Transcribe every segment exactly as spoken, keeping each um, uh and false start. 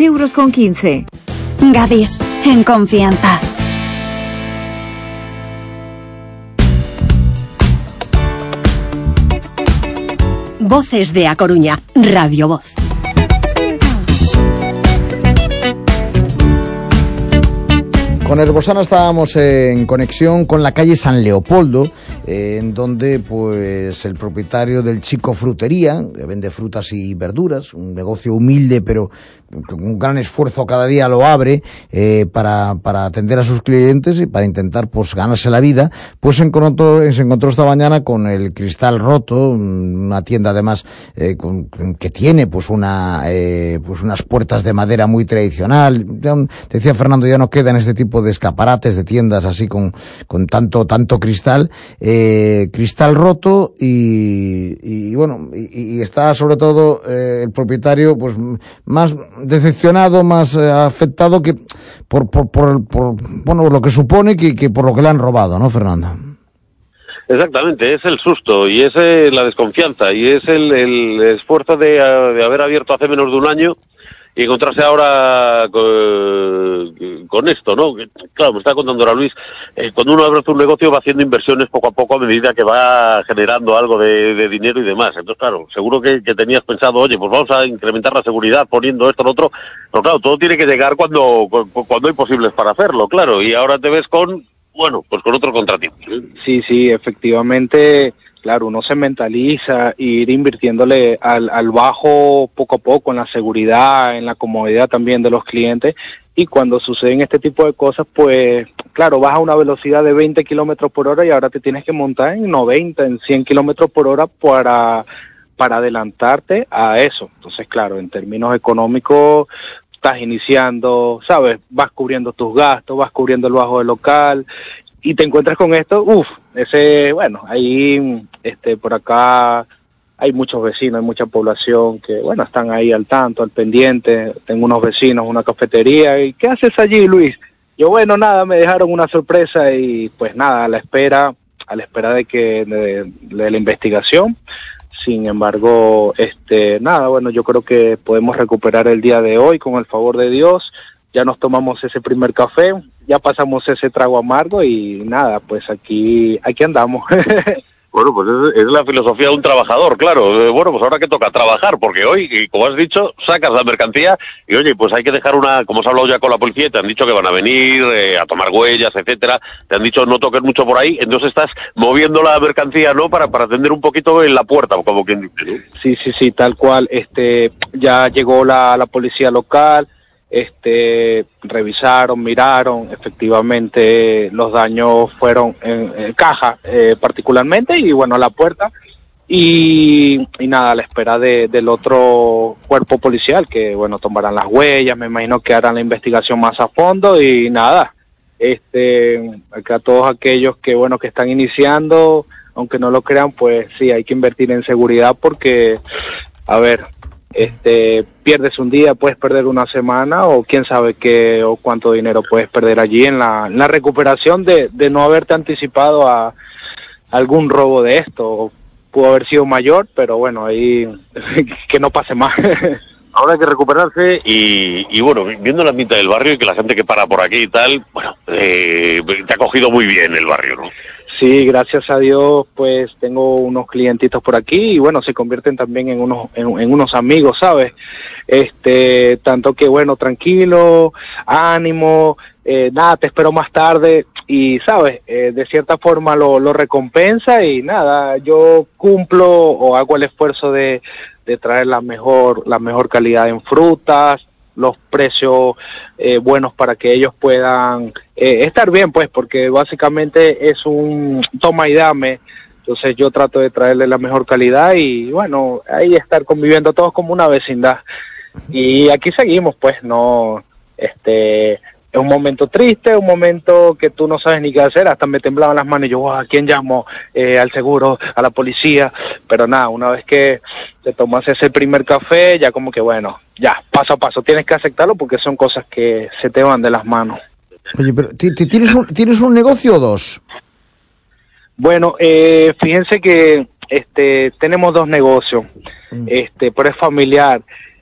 euros con quince. Gadis, en confianza. Voces de A Coruña, Radio Voz. Con Herbosana estábamos en conexión con la calle San Leopoldo, eh, en donde pues el propietario del Chico Frutería, que vende frutas y verduras, un negocio humilde pero con un gran esfuerzo cada día lo abre eh, para, para atender a sus clientes y para intentar pues ganarse la vida, pues se encontró, se encontró esta mañana con el cristal roto, una tienda además eh, con, que tiene pues una eh, pues unas puertas de madera muy tradicional. Ya, decía Fernando, ya no quedan este tipo de escaparates de tiendas así con, con tanto tanto cristal, eh, cristal roto y, y bueno, y, y está sobre todo eh, el propietario pues más decepcionado, más eh, afectado que por, por, por, por bueno, lo que supone que, que por lo que le han robado, ¿no, Fernando? Exactamente, es el susto y es eh, la desconfianza y es el, el esfuerzo de, de haber abierto hace menos de un año y encontrarse ahora con, con esto, ¿no? Claro, me está contando ahora Luis, eh, cuando uno abre un negocio va haciendo inversiones poco a poco a medida que va generando algo de, de dinero y demás. Entonces, claro, seguro que, que tenías pensado, oye, pues vamos a incrementar la seguridad poniendo esto, lo otro, pero claro, todo tiene que llegar cuando, cuando hay posibles para hacerlo, claro, y ahora te ves con, bueno, pues con otro contratiempo. Sí, sí, efectivamente. Claro, uno se mentaliza y ir invirtiéndole al, al bajo poco a poco en la seguridad, en la comodidad también de los clientes, y cuando suceden este tipo de cosas, pues claro, vas a una velocidad de veinte kilómetros por hora y ahora te tienes que montar en noventa, en cien kilómetros por hora para, para adelantarte a eso. Entonces, claro, en términos económicos, estás iniciando, ¿sabes? Vas cubriendo tus gastos, vas cubriendo el bajo del local, y te encuentras con esto, uff, ese, bueno, ahí, este, por acá hay muchos vecinos, hay mucha población que, bueno, están ahí al tanto, al pendiente. Tengo unos vecinos, una cafetería, y ¿qué haces allí, Luis? Yo, bueno, nada, me dejaron una sorpresa y, pues nada, a la espera, a la espera de que, de, de la investigación. Sin embargo, este, nada, bueno, yo creo que podemos recuperar el día de hoy con el favor de Dios. Ya nos tomamos ese primer café, ya pasamos ese trago amargo y nada, pues aquí aquí andamos. Bueno, pues es, es la filosofía de un trabajador, claro. Eh, bueno, pues ahora que toca trabajar, porque hoy, y como has dicho, sacas la mercancía y oye, pues hay que dejar una, como has hablado ya con la policía, te han dicho que van a venir eh, a tomar huellas, etcétera, te han dicho no toques mucho por ahí, entonces estás moviendo la mercancía, ¿no? Para para atender un poquito en la puerta, como quien dice, ¿no? Sí, sí, sí, tal cual. Este, ya llegó la, la policía local. Este, revisaron, miraron, efectivamente los daños fueron en, en caja, eh, particularmente, y bueno, a la puerta, y, y nada, a la espera de, del otro cuerpo policial, que bueno, tomarán las huellas, me imagino que harán la investigación más a fondo, y nada, este, acá todos aquellos que bueno, que están iniciando, aunque no lo crean, pues sí, hay que invertir en seguridad porque, a ver, este, pierdes un día, puedes perder una semana o quién sabe qué o cuánto dinero puedes perder allí en la, en la recuperación de, de no haberte anticipado a algún robo de esto. Pudo haber sido mayor, pero bueno, ahí que no pase más. Ahora hay que recuperarse y, y bueno, viendo el ambiente del barrio y que la gente que para por aquí y tal, bueno, eh, te ha cogido muy bien el barrio, ¿no? Sí, gracias a Dios, pues tengo unos clientitos por aquí y bueno, se convierten también en unos en, en unos amigos, ¿sabes? Este, tanto que bueno, tranquilo, ánimo, eh, nada, te espero más tarde y, ¿sabes? Eh, de cierta forma lo, lo recompensa y nada, yo cumplo o hago el esfuerzo de, de traer la mejor, la mejor calidad en frutas, los precios eh, buenos para que ellos puedan eh, estar bien, pues, porque básicamente es un toma y dame. Entonces yo trato de traerle la mejor calidad y bueno, ahí estar conviviendo todos como una vecindad. Y aquí seguimos, pues, no, este, es un momento triste, un momento que tú no sabes ni qué hacer, hasta me temblaban las manos y yo, ¿a quién llamo? Eh, al seguro, a la policía, pero nada, una vez que te tomas ese primer café, ya como que bueno, ya, paso a paso, tienes que aceptarlo porque son cosas que se te van de las manos. Oye, pero ¿tienes un, ¿tienes un negocio o dos? Bueno, eh, fíjense que este tenemos dos negocios, mm. este, pero es familiar.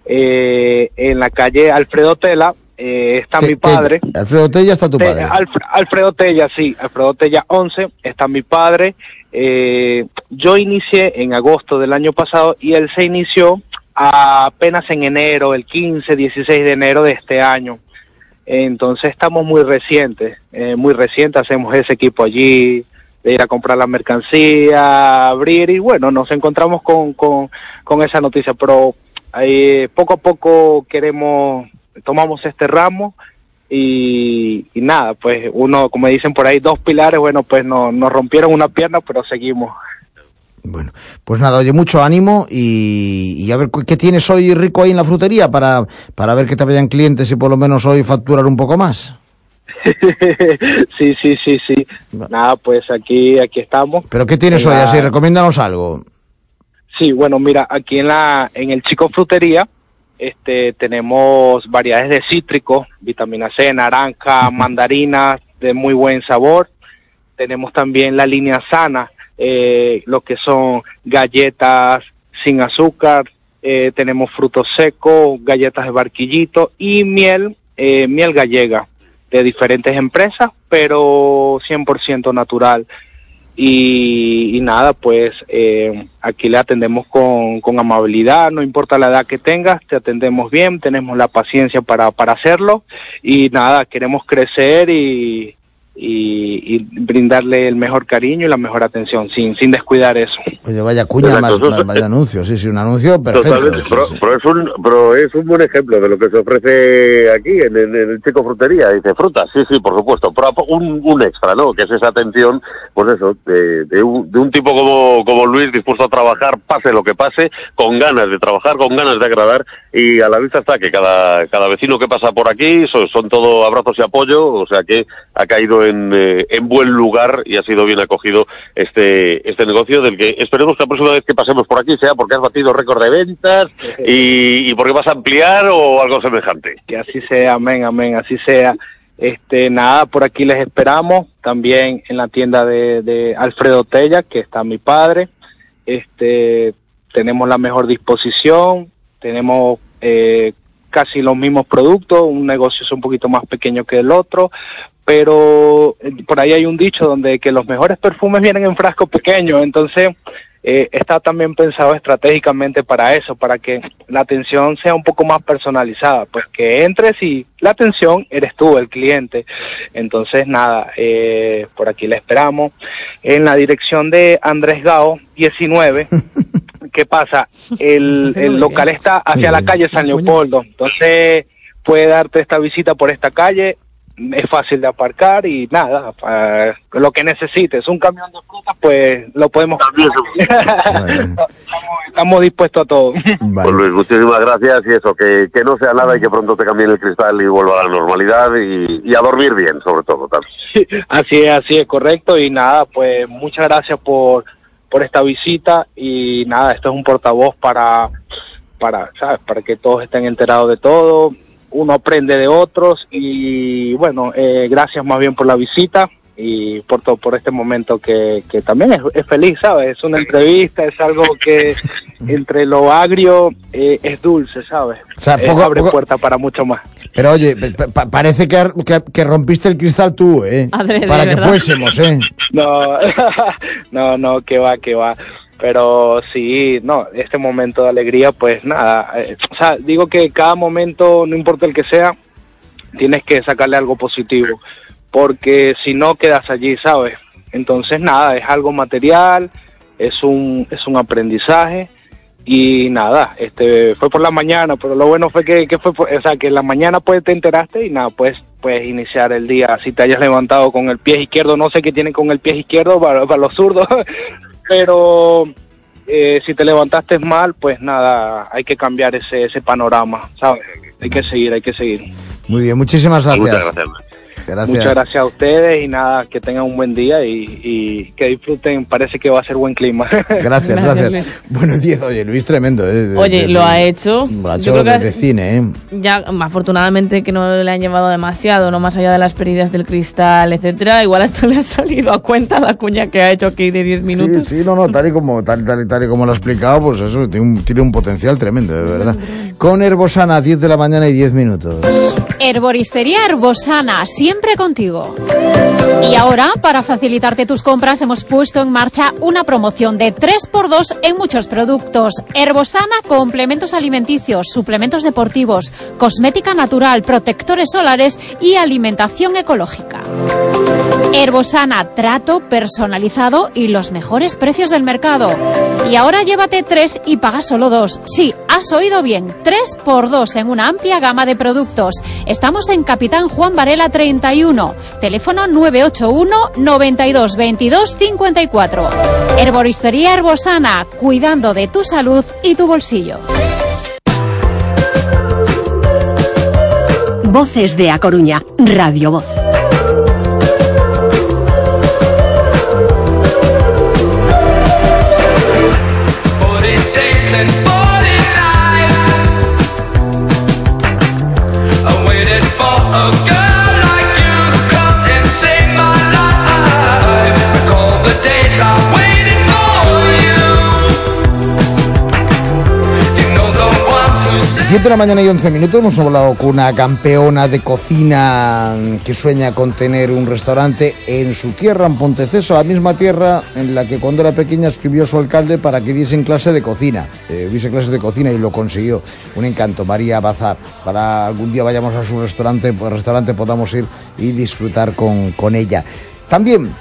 eh, en la calle Alfredo Tella, eh, está Te, mi padre. Te, Alfredo Tella está tu Te, padre. Alf, Alfredo Tella, sí, Alfredo Tella once, está mi padre. Eh, yo inicié en agosto del año pasado y él se inició apenas en enero, el quince, dieciséis de enero de este año. Entonces estamos muy recientes, eh, muy recientes, hacemos ese equipo allí, de ir a comprar la mercancía, abrir, y bueno, nos encontramos con, con, con esa noticia, pero eh, poco a poco queremos, tomamos este ramo, y, y nada, pues uno, como dicen por ahí, dos pilares, bueno, pues no, nos rompieron una pierna, pero seguimos. Bueno, pues nada, oye, mucho ánimo y, y a ver, ¿qué tienes hoy rico ahí en la frutería para, para ver que te vayan clientes y por lo menos hoy facturar un poco más? sí, sí, sí, sí. Nada, pues aquí, aquí estamos. ¿Pero qué tienes hoy? La... Así, recomiéndanos algo. Sí, bueno, mira, aquí en la, en el Chico Frutería, este, tenemos variedades de cítricos, vitamina C, naranja, mandarinas de muy buen sabor. Tenemos también la línea sana, eh, lo que son galletas sin azúcar, eh, tenemos frutos secos, galletas de barquillito y miel, eh, miel gallega de diferentes empresas, pero cien por ciento natural. Y, y nada, pues eh, aquí le atendemos con, con amabilidad, no importa la edad que tengas, te atendemos bien, tenemos la paciencia para, para hacerlo y nada, queremos crecer y, y, y brindarle el mejor cariño y la mejor atención, sin, sin descuidar eso. Oye, vaya cuña, más, más, vaya anuncio, sí, sí, un anuncio perfecto. Totalmente, sí, pero, sí. pero, es un, pero es un buen ejemplo de lo que se ofrece aquí en, en, en el Chico Frutería. Dice frutas, sí, sí, por supuesto, pero un, un extra, ¿no? Que es esa atención, pues eso, de, de, un, de un tipo como, como Luis, dispuesto a trabajar, pase lo que pase, con ganas de trabajar, con ganas de agradar, y a la vista está que cada, cada vecino que pasa por aquí son, son todo abrazos y apoyo, o sea que ha caído en, eh, en buen lugar y ha sido bien acogido este, este negocio, del que esperemos que la próxima vez que pasemos por aquí sea porque has batido récord de ventas y, y porque vas a ampliar o algo semejante. Que así sea, amén, amén, así sea. Este, nada, por aquí les esperamos, también en la tienda de, de Alfredo Tella, que está mi padre. Este, tenemos la mejor disposición, tenemos eh, casi los mismos productos, un negocio es un poquito más pequeño que el otro, pero por ahí hay un dicho donde que los mejores perfumes vienen en frascos pequeños, entonces eh, está también pensado estratégicamente para eso, para que la atención sea un poco más personalizada, pues que entres y la atención eres tú, el cliente. Entonces nada, eh, por aquí le esperamos, en la dirección de Andrés Gao diecinueve. ¿Qué pasa? El, el local está hacia la calle San Leopoldo, entonces puede darte esta visita por esta calle, es fácil de aparcar y nada, para lo que necesites, un camión de frutas, pues lo podemos estamos, estamos dispuestos a todo. Vale. Pues Luis, muchísimas gracias y eso, que, que no sea nada y que pronto te cambien el cristal y vuelva a la normalidad y, y a dormir bien, sobre todo. También. Así es, así es, correcto, y nada, pues muchas gracias por por esta visita y nada, esto es un portavoz para, para, ¿sabes? Para que todos estén enterados de todo, uno aprende de otros y bueno, eh, gracias más bien por la visita y por todo, por este momento que, que también es, es feliz, ¿sabes? Es una entrevista, es algo que entre lo agrio eh, es dulce, ¿sabes? O sea, poco, eh, abre poco... puertas para mucho más. Pero oye, pa parece que, que, que rompiste el cristal tú, ¿eh? Adrede, para que ¿verdad? Fuésemos, ¿eh? No, no, no, que va, que va. Pero sí, no, este momento de alegría, pues nada. Eh, o sea, digo que cada momento, no importa el que sea, tienes que sacarle algo positivo. Porque si no quedas allí, ¿sabes? Entonces nada, es algo material, es un, es un aprendizaje. Y nada, este fue por la mañana, pero lo bueno fue que, que fue, por, o sea, que en la mañana pues te enteraste y nada, pues puedes iniciar el día, si te hayas levantado con el pie izquierdo, no sé qué tienen con el pie izquierdo para, para los zurdos, pero eh, si te levantaste mal, pues nada, hay que cambiar ese, ese panorama, ¿sabes? Hay que seguir, hay que seguir. Muy bien, muchísimas gracias. Muchas gracias. Gracias. Muchas gracias a ustedes y nada, que tengan un buen día y, y que disfruten. Parece que va a ser buen clima. Gracias, gracias. gracias. Bueno, diez, oye, Luis, tremendo. ¿eh? De, oye, de, lo de, ha hecho. Lo ha hecho desde de cine, ¿eh? Ya, afortunadamente que no le han llevado demasiado, no más allá de las pérdidas del cristal, etcétera. Igual hasta le ha salido a cuenta la cuña que ha hecho aquí de diez minutos. Sí, sí, no, no, tal y como, tal, tal, tal y como lo ha explicado, pues eso, tiene un, tiene un potencial tremendo, de verdad. Con Herbosana, diez de la mañana y diez minutos. Herboristería Herbosana, siempre contigo. Y ahora, para facilitarte tus compras, hemos puesto en marcha una promoción de tres por dos en muchos productos. Herbosana, complementos alimenticios, suplementos deportivos, cosmética natural, protectores solares y alimentación ecológica. Herbosana, trato personalizado y los mejores precios del mercado. Y ahora llévate tres y paga solo dos. Sí, has oído bien, tres por dos en una amplia gama de productos. Estamos en Capitán Juan Varela treinta y uno, teléfono nueve ocho uno, noventa y dos, veintidós, cincuenta y cuatro. Herboristería Herbosana, cuidando de tu salud y tu bolsillo. Voces de A Coruña, Radio Voz. diez de la mañana y once minutos hemos hablado con una campeona de cocina que sueña con tener un restaurante en su tierra, en Ponteceso, la misma tierra en la que cuando era pequeña escribió su alcalde para que diesen clase de cocina, eh, hubiese clases de cocina y lo consiguió. Un encanto, María Bazar. Para algún día vayamos a su restaurante, pues restaurante podamos ir y disfrutar con, con ella. También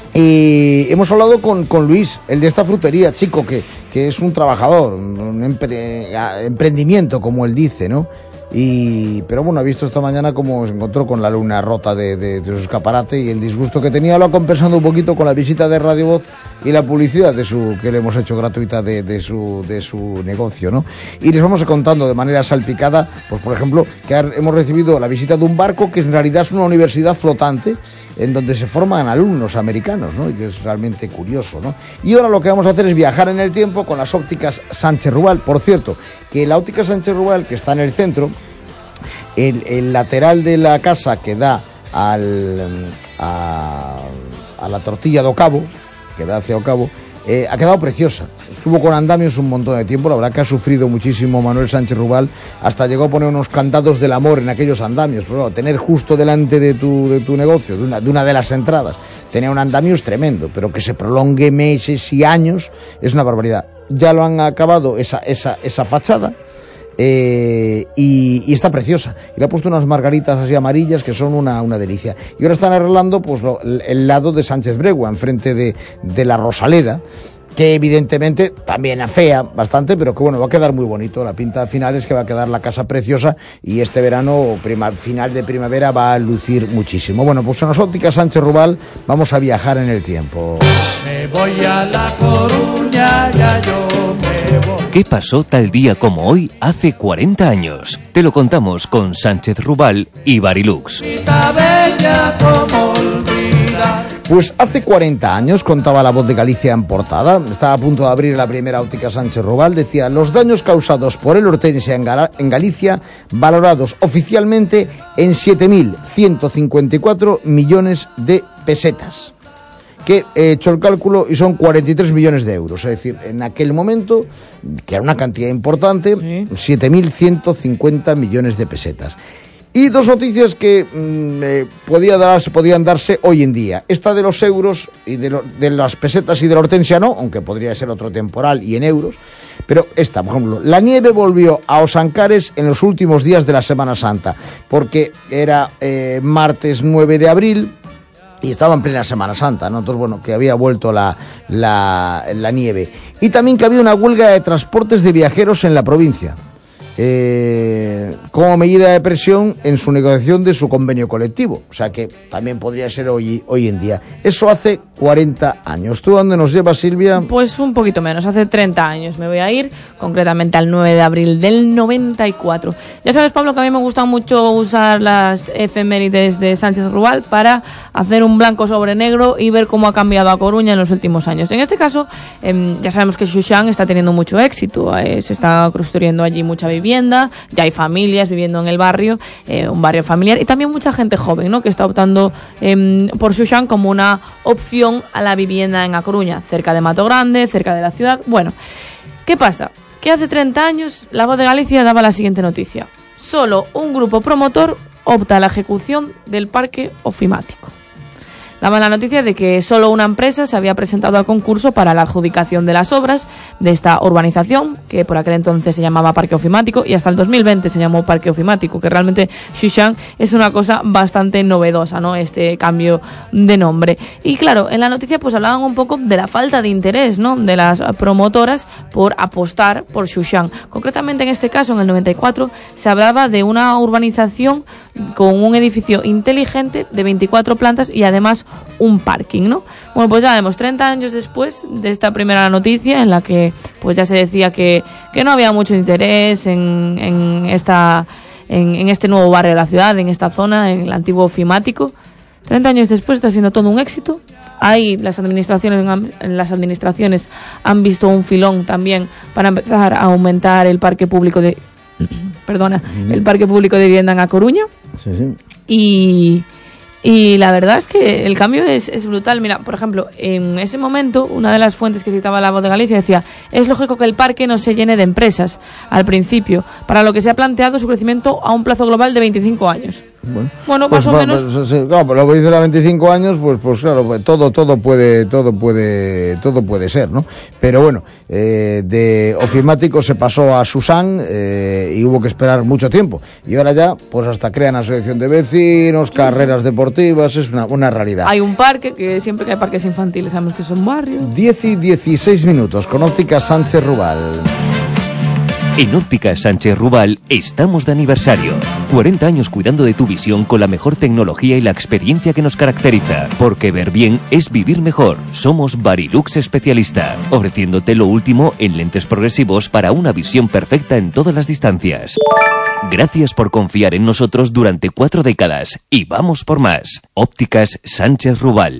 Eh, hemos hablado con, con Luis, el de esta frutería, chico, que, que es un trabajador, un empre, emprendimiento, como él dice, ¿no? Y, pero bueno, ha visto esta mañana cómo se encontró con la luna rota de, de, de su escaparate y el disgusto que tenía lo ha compensado un poquito con la visita de Radio Voz y la publicidad de su que le hemos hecho gratuita de, de su de su negocio, ¿no? Y les vamos contando de manera salpicada, pues por ejemplo, que hemos recibido la visita de un barco que en realidad es una universidad flotante en donde se forman alumnos americanos, ¿no? Y que es realmente curioso, ¿no? Y ahora lo que vamos a hacer es viajar en el tiempo con las ópticas Sánchez Rubal. Por cierto, que la óptica Sánchez Rubal, que está en el centro, el, el lateral de la casa que da al, a, a la tortilla de Ocavo, que da hacia Ocavo, eh, ha quedado preciosa. Estuvo con andamios un montón de tiempo, la verdad que ha sufrido muchísimo Manuel Sánchez Rubal, hasta llegó a poner unos candados del amor en aquellos andamios, pero bueno, tener justo delante de tu, de tu negocio, de una, de una de las entradas, tener un andamio es tremendo, pero que se prolongue meses y años es una barbaridad. Ya lo han acabado esa, esa, esa fachada, Eh, y, y está preciosa, y le ha puesto unas margaritas así amarillas que son una, una delicia, y ahora están arreglando pues lo, el lado de Sánchez Bregua enfrente de, de la Rosaleda, que evidentemente también afea bastante, pero que bueno, va a quedar muy bonito. La pinta final es que va a quedar la casa preciosa y este verano, prima, final de primavera, va a lucir muchísimo. Bueno, pues en las ópticas Sánchez Rubal vamos a viajar en el tiempo. Me voy a La Coruña, ya yo me voy. ¿Qué pasó tal día como hoy hace cuarenta años? Te lo contamos con Sánchez Rubal y Barilux. Bella como olvidar. Pues hace cuarenta años, contaba La Voz de Galicia en portada, estaba a punto de abrir la primera óptica Sánchez Rubal, decía: los daños causados por el Hortensia en, Gal- en Galicia, valorados oficialmente en siete mil ciento cincuenta y cuatro millones de pesetas. Que he hecho el cálculo y son cuarenta y tres millones de euros, es decir, en aquel momento, que era una cantidad importante, sí. siete mil ciento cincuenta millones de pesetas. Y dos noticias que mmm, eh, podía darse, podían darse hoy en día. Esta de los euros y de, lo, de las pesetas y de la hortensia no, aunque podría ser otro temporal y en euros. Pero esta, por ejemplo, la nieve volvió a Osancares en los últimos días de la Semana Santa, porque era eh, martes nueve de abril y estaba en plena Semana Santa, ¿no? Entonces, bueno, que había vuelto la, la, la nieve. Y también que había una huelga de transportes de viajeros en la provincia. eh, como medida de presión en su negociación de su convenio colectivo. O sea que también podría ser hoy, hoy en día. Eso hace cuarenta años. ¿Tú dónde nos llevas, Silvia? Pues un poquito menos, hace treinta años me voy a ir, concretamente al nueve de abril del noventa y cuatro. Ya sabes, Pablo, que a mí me gusta mucho usar las efemérides de Sánchez Rubal para hacer un blanco sobre negro y ver cómo ha cambiado a Coruña en los últimos años. En este caso, eh, ya sabemos que Xuxán está teniendo mucho éxito, eh, se está construyendo allí mucha vivienda, ya hay familias viviendo en el barrio, eh, un barrio familiar, y también mucha gente joven, ¿no?, que está optando eh, por Xuxán como una opción a la vivienda en A Coruña, cerca de Mato Grande, cerca de la ciudad. Bueno, ¿qué pasa? Que hace treinta años La Voz de Galicia daba la siguiente noticia: solo un grupo promotor opta a la ejecución del parque ofimático. Daba la noticia de que solo una empresa se había presentado al concurso para la adjudicación de las obras de esta urbanización, que por aquel entonces se llamaba Parque Ofimático, y hasta el dos mil veinte se llamó Parque Ofimático, que realmente Xuxán es una cosa bastante novedosa, ¿no?, este cambio de nombre. Y claro, en la noticia pues hablaban un poco de la falta de interés, ¿no?, de las promotoras por apostar por Xuxán. Concretamente en este caso, en el noventa y cuatro, se hablaba de una urbanización con un edificio inteligente de veinticuatro plantas y además un parking, ¿no? Bueno, pues ya vemos, treinta años después de esta primera noticia en la que pues ya se decía que, que no había mucho interés en, en esta en, en este nuevo barrio de la ciudad, en esta zona, en el antiguo ofimático. treinta años después está siendo todo un éxito. Ahí las administraciones, las administraciones han visto un filón también para empezar a aumentar el parque público de perdona, el parque público de vivienda en A Coruña. Sí, sí. Y Y la verdad es que el cambio es, es brutal. Mira, por ejemplo, en ese momento, una de las fuentes que citaba La Voz de Galicia decía: es lógico que el parque no se llene de empresas al principio, para lo que se ha planteado su crecimiento a un plazo global de veinticinco años. Bueno, bueno pues, más o pues, menos. Pues, sí, claro, pues lo que dice la veinticinco años, pues, pues claro, pues, todo, todo puede, todo puede, todo puede ser, ¿no? Pero bueno, eh, de ofimático se pasó a Susán eh, y hubo que esperar mucho tiempo. Y ahora ya, pues hasta crean asociación de vecinos, carreras deportivas, es una, una realidad. Hay un parque, que siempre que hay parques infantiles sabemos que es un barrio. diez y dieciséis minutos con Óptica Sánchez Rubal. En Óptica Sánchez Rubal estamos de aniversario. cuarenta años cuidando de tu visión con la mejor tecnología y la experiencia que nos caracteriza. Porque ver bien es vivir mejor. Somos Varilux especialista, ofreciéndote lo último en lentes progresivos para una visión perfecta en todas las distancias. Gracias por confiar en nosotros durante cuatro décadas y vamos por más. Ópticas Sánchez Rubal.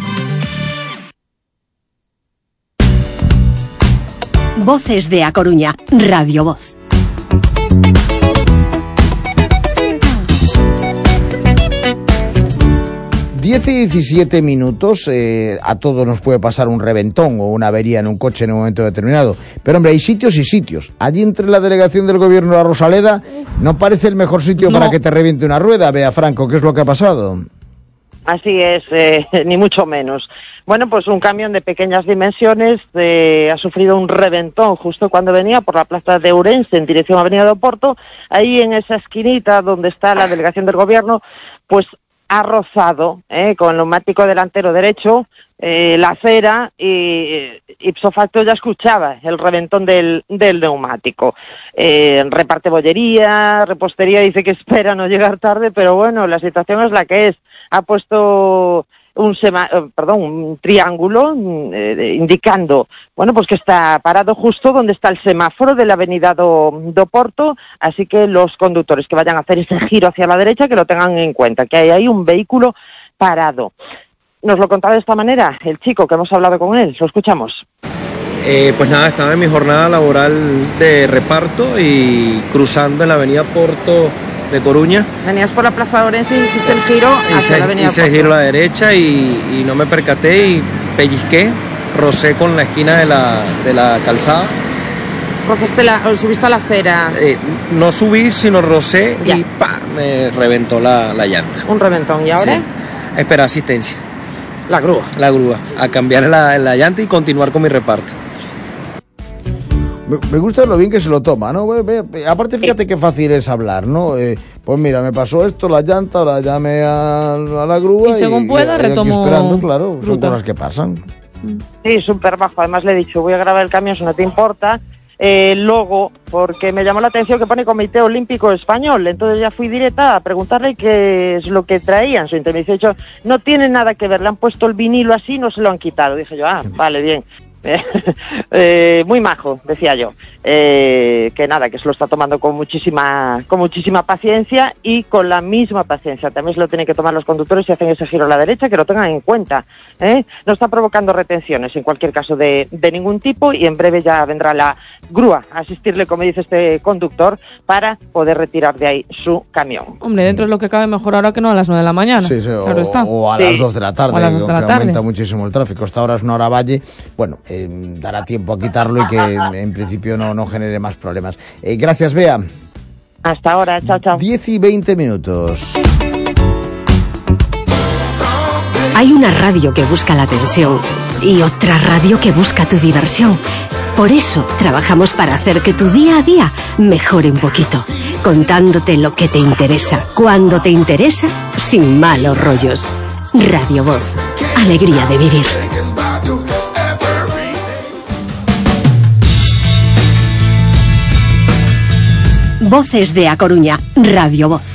Voces de A Coruña, Radio Voz. diez y diecisiete minutos, eh, a todos nos puede pasar un reventón o una avería en un coche en un momento determinado. Pero hombre, hay sitios y sitios. Allí entre la delegación del gobierno de la Rosaleda, no parece el mejor sitio no. para que te reviente una rueda. Bea Franco, ¿qué es lo que ha pasado? Así es, eh, ni mucho menos. Bueno, pues un camión de pequeñas dimensiones eh, ha sufrido un reventón justo cuando venía por la plaza de Ourense en dirección a Avenida de Oporto. Ahí en esa esquinita donde está la delegación del gobierno, pues ha rozado eh, con el neumático delantero derecho eh, la acera y ipso facto ya escuchaba el reventón del, del neumático. Eh, reparte bollería, repostería, dice que espera no llegar tarde, pero bueno, la situación es la que es. Ha puesto un sema, perdón, un triángulo eh, indicando, bueno, pues que está parado justo donde está el semáforo de la avenida do, do Porto, así que los conductores que vayan a hacer ese giro hacia la derecha que lo tengan en cuenta, que hay ahí un vehículo parado. Nos lo contaba de esta manera el chico que hemos hablado con él, lo escuchamos. Eh, pues nada, estaba en mi jornada laboral de reparto y cruzando en la avenida Porto de Coruña. Venías por la plaza de Ourense y hiciste el giro hacia hice, la avenida hice el giro a la derecha y, y no me percaté y pellizqué, rocé con la esquina de la, de la calzada. ¿Rozaste la, o subiste a la acera? Eh, no subí, sino rocé ya. Y ¡pa! Me reventó la, la llanta. Un reventón, ¿y ahora? Sí. Espera asistencia. La grúa. La grúa, a cambiar la, la llanta y continuar con mi reparto. Me gusta lo bien que se lo toma, ¿no? Aparte, fíjate qué fácil es hablar, ¿no? Eh, pues mira, me pasó esto, la llanta, ahora llamé a, a la grúa y según y, pueda y retomo esperando, claro, ruta. Son cosas que pasan. Sí, súper bajo. Además le he dicho, voy a grabar el camión si no te importa. eh, logo, porque me llamó la atención que pone Comité Olímpico Español. Entonces ya fui directa a preguntarle qué es lo que traía en su internet. Me dice, no tiene nada que ver, le han puesto el vinilo así, no se lo han quitado. Dije yo, ah, vale, bien. eh, muy majo, decía yo, eh, que nada, que se lo está tomando con muchísima con muchísima paciencia y con la misma paciencia. También se lo tienen que tomar los conductores si hacen ese giro a la derecha, que lo tengan en cuenta, ¿eh? No está provocando retenciones en cualquier caso de, de ningún tipo, y en breve ya vendrá la grúa a asistirle, como dice este conductor, para poder retirar de ahí su camión. Hombre, dentro de lo que cabe, mejor ahora que no a las nueve de la mañana. Sí, sí, claro o, está. o a sí. las dos de la tarde, o a las dos de la que tarde. aumenta muchísimo el tráfico. Hasta ahora es una hora valle, bueno, eh, dará tiempo a quitarlo y que en principio no, no genere más problemas. Eh, gracias, Bea. Hasta ahora, chao, chao. diez y veinte minutos. Hay una radio que busca la atención y otra radio que busca tu diversión. Por eso trabajamos para hacer que tu día a día mejore un poquito, contándote lo que te interesa, cuando te interesa, sin malos rollos. Radio Voz, alegría de vivir. Voces de A Coruña, Radio Voz.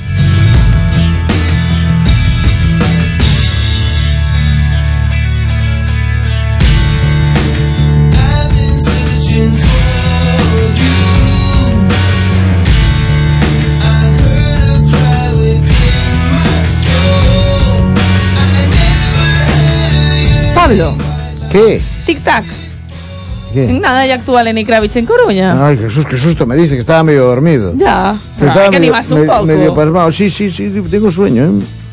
Pablo. ¿Qué? Tic-tac. ¿Qué? Nada, ya actúa Lenny Kravitz en Coruña. Ay, Jesús, qué susto me dice, que estaba medio dormido. Ya, Pero hay que medio, animarse un me- poco. medio pasmado. Sí, sí, sí, tengo sueño, ¿eh?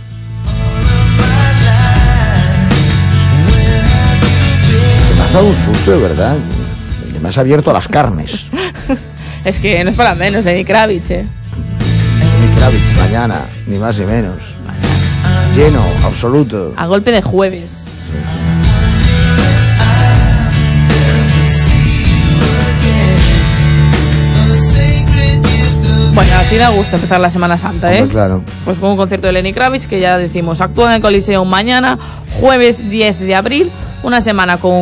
Me has dado un susto, de verdad. Me has abierto las carnes. Es que no es para menos, Lenny Kravitz, eh. Lenny Kravitz mañana, ni más ni menos. Lleno, absoluto. A golpe de jueves. Bueno, así da gusto empezar la Semana Santa, ¿eh? Hombre, claro. Pues con un concierto de Lenny Kravitz, que ya decimos, actúa en el Coliseum mañana, jueves diez de abril, una semana con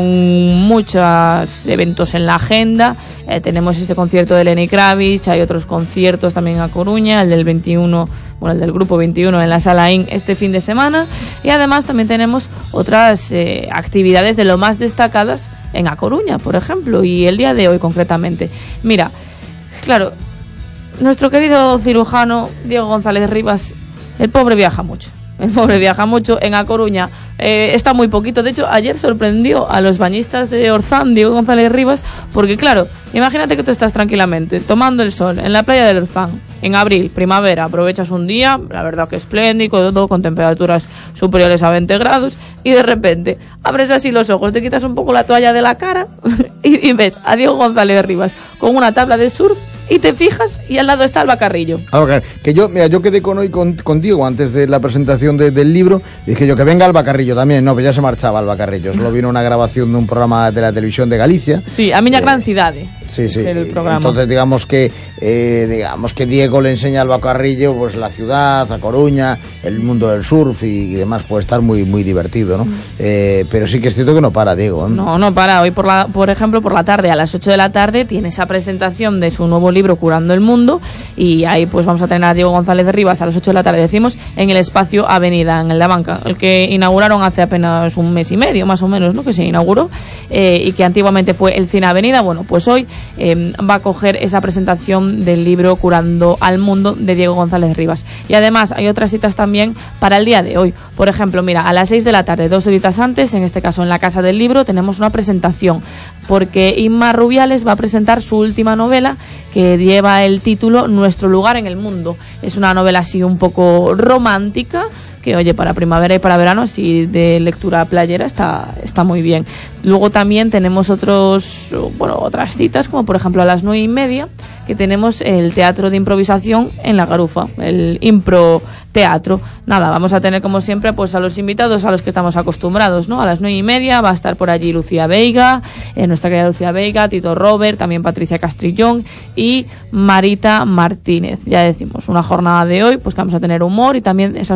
muchos eventos en la agenda. Eh, tenemos este concierto de Lenny Kravitz, hay otros conciertos también a Coruña, el del veintiuno, bueno, el del grupo veintiuno en la Sala In este fin de semana, y además también tenemos otras eh, actividades de lo más destacadas en A Coruña, por ejemplo, y el día de hoy concretamente. Mira, claro, nuestro querido cirujano Diego González Rivas, el pobre viaja mucho. El pobre viaja mucho en A Coruña, eh, está muy poquito. De hecho, ayer sorprendió a los bañistas de Orzán, Diego González Rivas, porque claro, imagínate que tú estás tranquilamente tomando el sol en la playa del Orzán, en abril, primavera, aprovechas un día, la verdad que espléndido, todo con temperaturas superiores a veinte grados, y de repente abres así los ojos, te quitas un poco la toalla de la cara y, y ves a Diego González Rivas con una tabla de surf, y te fijas y al lado está Alba Carrillo. Ah, que yo, mira, yo quedé con hoy con, con Diego antes de la presentación de, del libro, y dije yo que venga Alba Carrillo también. No, pues ya se marchaba Alba Carrillo, solo vino una grabación de un programa de la televisión de Galicia. Sí, a miña eh, gran cidade. Sí, sí. Es el programa. Entonces digamos que eh, digamos que Diego le enseña a Alba Carrillo pues la ciudad, a Coruña, el mundo del surf y, y demás. Puede estar muy muy divertido, ¿no? Mm. Eh, pero sí que es cierto que no para, Diego, ¿eh? No, no para. Hoy por la, por ejemplo, por la tarde, a las ocho de la tarde, tiene esa presentación de su nuevo libro Curando el Mundo, y ahí pues vamos a tener a Diego González de Rivas a las ocho de la tarde, decimos, en el espacio Avenida, en la banca, el que inauguraron hace apenas un mes y medio, más o menos, ¿no? Que se inauguró, eh, y que antiguamente fue el Cine Avenida. Bueno, pues hoy eh, va a coger esa presentación del libro Curando al Mundo de Diego González Rivas. Y además hay otras citas también para el día de hoy. Por ejemplo, mira, a las seis de la tarde, dos horitas antes, en este caso en la Casa del Libro, tenemos una presentación, porque Inma Rubiales va a presentar su última novela, que lleva el título Nuestro lugar en el mundo. Es una novela así un poco romántica, que oye, para primavera y para verano, así de lectura playera, está, está muy bien. Luego también tenemos otros, bueno, otras citas, como por ejemplo a las nueve y media, que tenemos el teatro de improvisación en La Garufa, el Impro Teatro. Nada, vamos a tener como siempre pues a los invitados a los que estamos acostumbrados, ¿no? A las nueve y media va a estar por allí Lucía Veiga, eh, nuestra querida Lucía Veiga, Tito Robert, también Patricia Castrillón y Marita Martínez. Ya decimos, una jornada de hoy pues que vamos a tener humor y también esas dos presentaciones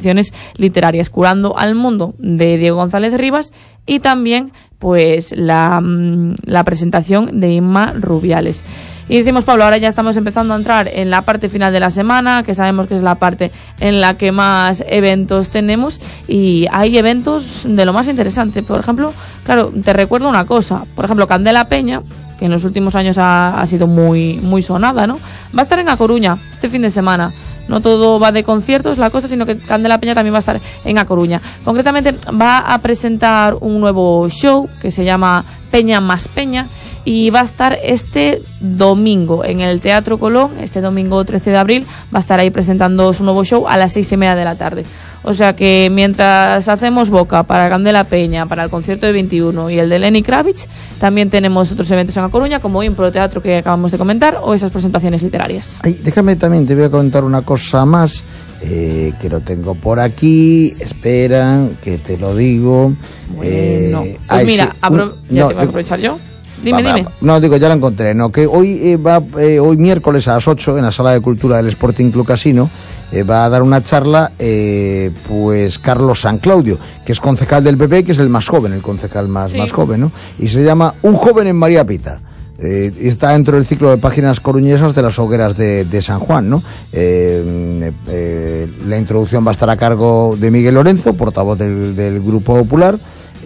presentaciones literarias, curando al mundo de Diego González Rivas y también pues la, la presentación de Inma Rubiales. Y decimos, Pablo, ahora ya estamos empezando a entrar en la parte final de la semana, que sabemos que es la parte en la que más eventos tenemos, y hay eventos de lo más interesante. Por ejemplo, claro, te recuerdo una cosa, por ejemplo, Candela Peña, que en los últimos años ha, ha sido muy, muy sonada, ¿no? Va a estar en A Coruña este fin de semana. No todo va de conciertos la cosa, sino que Candela Peña también va a estar en A Coruña. Concretamente va a presentar un nuevo show que se llama Peña más Peña, y va a estar este domingo en el Teatro Colón, este domingo trece de abril, va a estar ahí presentando su nuevo show a las seis y media de la tarde. O sea que mientras hacemos boca para Candela Peña, para el concierto de veintiuno y el de Lenny Kravitz, también tenemos otros eventos en A Coruña, como Impro Teatro que acabamos de comentar, o esas presentaciones literarias. Ay, déjame también, te voy a comentar una cosa más, eh, que lo tengo por aquí, espera, que te lo digo. Bueno, eh, pues ay, mira, sí, apro- ya no, te voy a aprovechar yo. Dime, va, dime. Va, no, digo, ya la encontré, no, que hoy eh, va, eh, hoy miércoles a las ocho, en la Sala de Cultura del Sporting Club Casino, eh, va a dar una charla, eh, pues, Carlos San Claudio, que es concejal del P P, que es el más joven, el concejal más, sí. más joven, ¿no? Y se llama Un joven en María Pita. Eh, está dentro del ciclo de páginas coruñesas de las hogueras de, de San Juan, ¿no? Eh, eh, la introducción va a estar a cargo de Miguel Lorenzo, portavoz del, del Grupo Popular.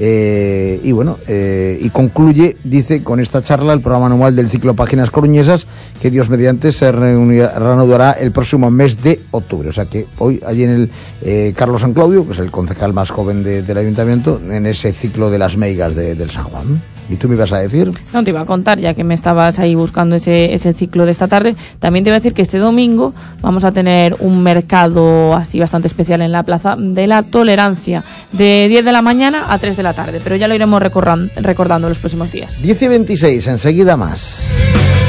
Eh, y bueno, eh, y concluye, dice, con esta charla el programa anual del ciclo Páginas Coruñesas, que Dios mediante se reunirá, reanudará el próximo mes de octubre. O sea que hoy allí en el eh, Carlos San Claudio, que es el concejal más joven de, del ayuntamiento, en ese ciclo de las meigas de, del San Juan. ¿Y tú me ibas a decir? No, te iba a contar, ya que me estabas ahí buscando ese, ese ciclo de esta tarde, también te iba a decir que este domingo vamos a tener un mercado así bastante especial en la Plaza de la Tolerancia, de diez de la mañana a tres de la tarde, pero ya lo iremos recorran, recordando los próximos días. diez y veintiséis, enseguida más.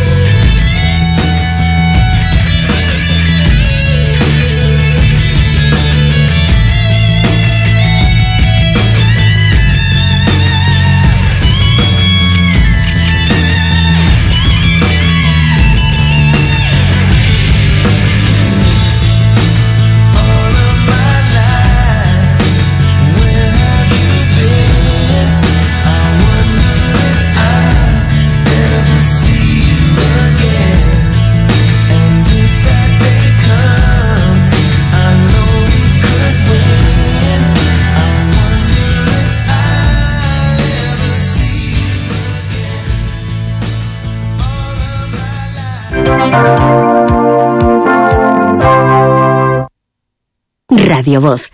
Radio Voz.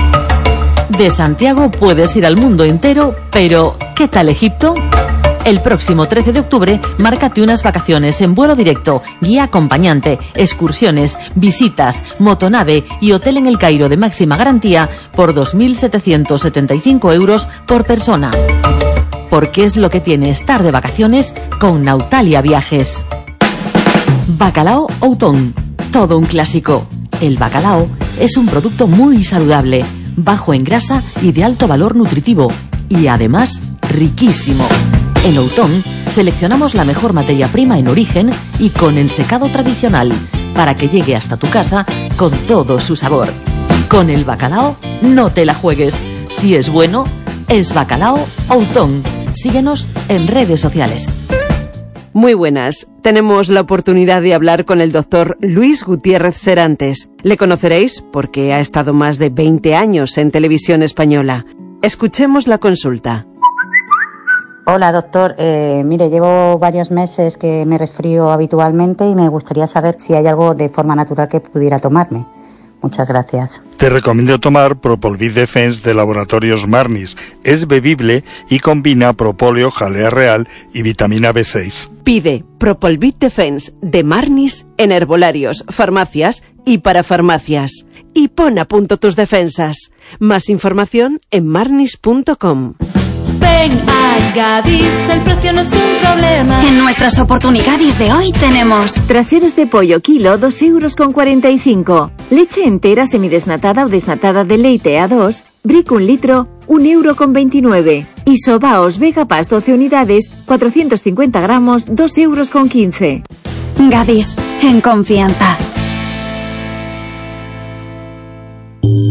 De Santiago puedes ir al mundo entero, pero ¿qué tal Egipto? El próximo trece de octubre, márcate unas vacaciones en vuelo directo, guía acompañante, excursiones, visitas, motonave y hotel en el Cairo de máxima garantía por dos mil setecientos setenta y cinco euros por persona. Porque es lo que tiene estar de vacaciones con Nautalia Viajes. Bacalao Outón, todo un clásico. El bacalao es un producto muy saludable, bajo en grasa y de alto valor nutritivo, y además riquísimo. En Outón seleccionamos la mejor materia prima en origen y con ensecado tradicional, para que llegue hasta tu casa con todo su sabor. Con el bacalao no te la juegues. Si es bueno, es Bacalao Outón. Síguenos en redes sociales. Muy buenas. Tenemos la oportunidad de hablar con el doctor Luis Gutiérrez Serantes. Le conoceréis porque ha estado más de veinte años en Televisión Española. Escuchemos la consulta. Hola, doctor. Eh, mire, llevo varios meses que me resfrío habitualmente y me gustaría saber si hay algo de forma natural que pudiera tomarme. Muchas gracias. Te recomiendo tomar Propolvid Defense de Laboratorios Marnis. Es bebible y combina propóleo, jalea real y vitamina B seis. Pide Propolvid Defense de Marnis en herbolarios, farmacias y para farmacias. Y pon a punto tus defensas. Más información en marnis punto com. Ven a Gadis, el precio no es un problema. En nuestras oportunidades de hoy tenemos traseros de pollo kilo, dos euros con cuarenta y cinco. Leche entera semidesnatada o desnatada de leite A dos, brick un litro, un euro con veintinueve. Y sobaos Vega Pas doce unidades, cuatrocientos cincuenta gramos, dos euros con quince. Gadis, en confianza.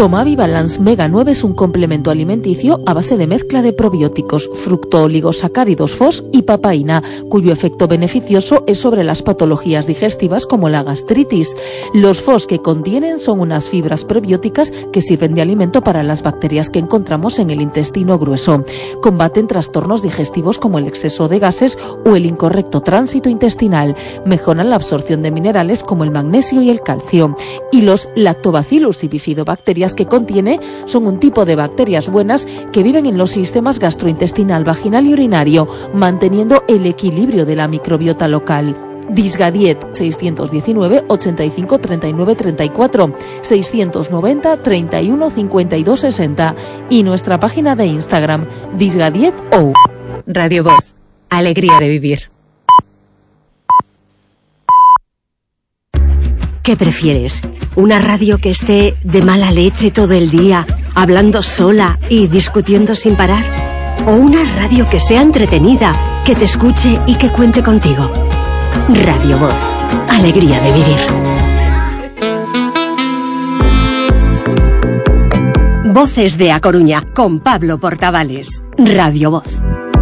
Tomavi Balance Mega nueve es un complemento alimenticio a base de mezcla de probióticos, fructooligosacáridos F O S y papaína, cuyo efecto beneficioso es sobre las patologías digestivas como la gastritis. Los F O S que contienen son unas fibras prebióticas que sirven de alimento para las bacterias que encontramos en el intestino grueso. Combaten trastornos digestivos como el exceso de gases o el incorrecto tránsito intestinal. Mejoran la absorción de minerales como el magnesio y el calcio. Y los lactobacillus y bifidobacterias que contiene son un tipo de bacterias buenas que viven en los sistemas gastrointestinal, vaginal y urinario, manteniendo el equilibrio de la microbiota local. Disgadiet seiscientos diecinueve, ochenta y cinco, treinta y nueve, treinta y cuatro, seiscientos noventa, treinta y uno, cincuenta y dos, sesenta y nuestra página de Instagram, Disgadiet O. Radio Voz, alegría de vivir. ¿Qué prefieres? ¿Una radio que esté de mala leche todo el día, hablando sola y discutiendo sin parar? ¿O una radio que sea entretenida, que te escuche y que cuente contigo? Radio Voz, alegría de vivir. Voces de A Coruña, con Pablo Portavales. Radio Voz.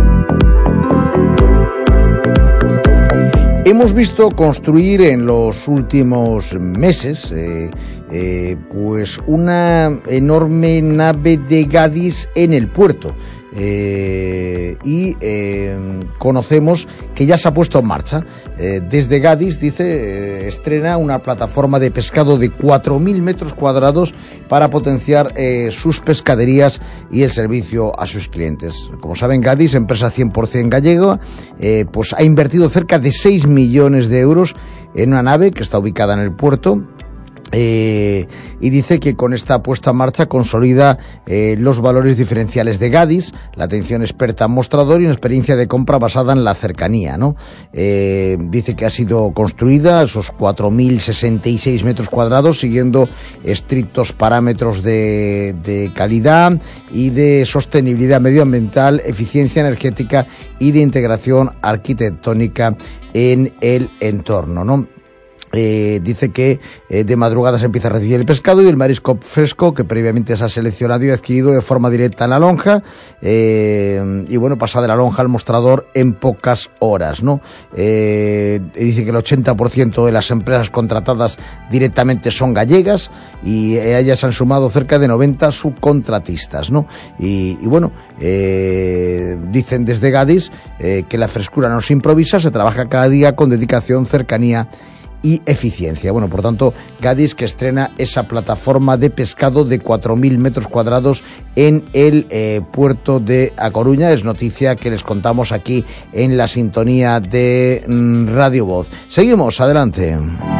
Hemos visto construir en los últimos meses eh, eh, pues una enorme nave de Gadis en el puerto. Eh, y eh, conocemos que ya se ha puesto en marcha. Eh, desde Gadis, dice, eh, estrena una plataforma de pescado de cuatro mil metros cuadrados para potenciar eh, sus pescaderías y el servicio a sus clientes. Como saben, Gadis, empresa cien por ciento gallega, eh, pues ha invertido cerca de seis millones de euros en una nave que está ubicada en el puerto. Eh, y dice que con esta puesta en marcha consolida eh, los valores diferenciales de Gadis, la atención experta en mostrador y una experiencia de compra basada en la cercanía, ¿no? Eh, dice que ha sido construida esos cuatro mil sesenta y seis metros cuadrados siguiendo estrictos parámetros de, de calidad y de sostenibilidad medioambiental, eficiencia energética y de integración arquitectónica en el entorno, ¿no? Eh, dice que eh, de madrugada se empieza a recibir el pescado y el marisco fresco que previamente se ha seleccionado y adquirido de forma directa en la lonja, eh, y bueno, pasa de la lonja al mostrador en pocas horas, ¿no? Eh, dice que el ochenta por ciento de las empresas contratadas directamente son gallegas y a ellas han sumado cerca de noventa subcontratistas, ¿no? Y, y bueno, eh, dicen desde Gadis eh, que la frescura no se improvisa, se trabaja cada día con dedicación, cercanía y eficiencia. Bueno, por tanto, Gadis que estrena esa plataforma de pescado de cuatro mil metros cuadrados en el eh, puerto de A Coruña. Es noticia que les contamos aquí en la sintonía de mm, Radio Voz. Seguimos, adelante.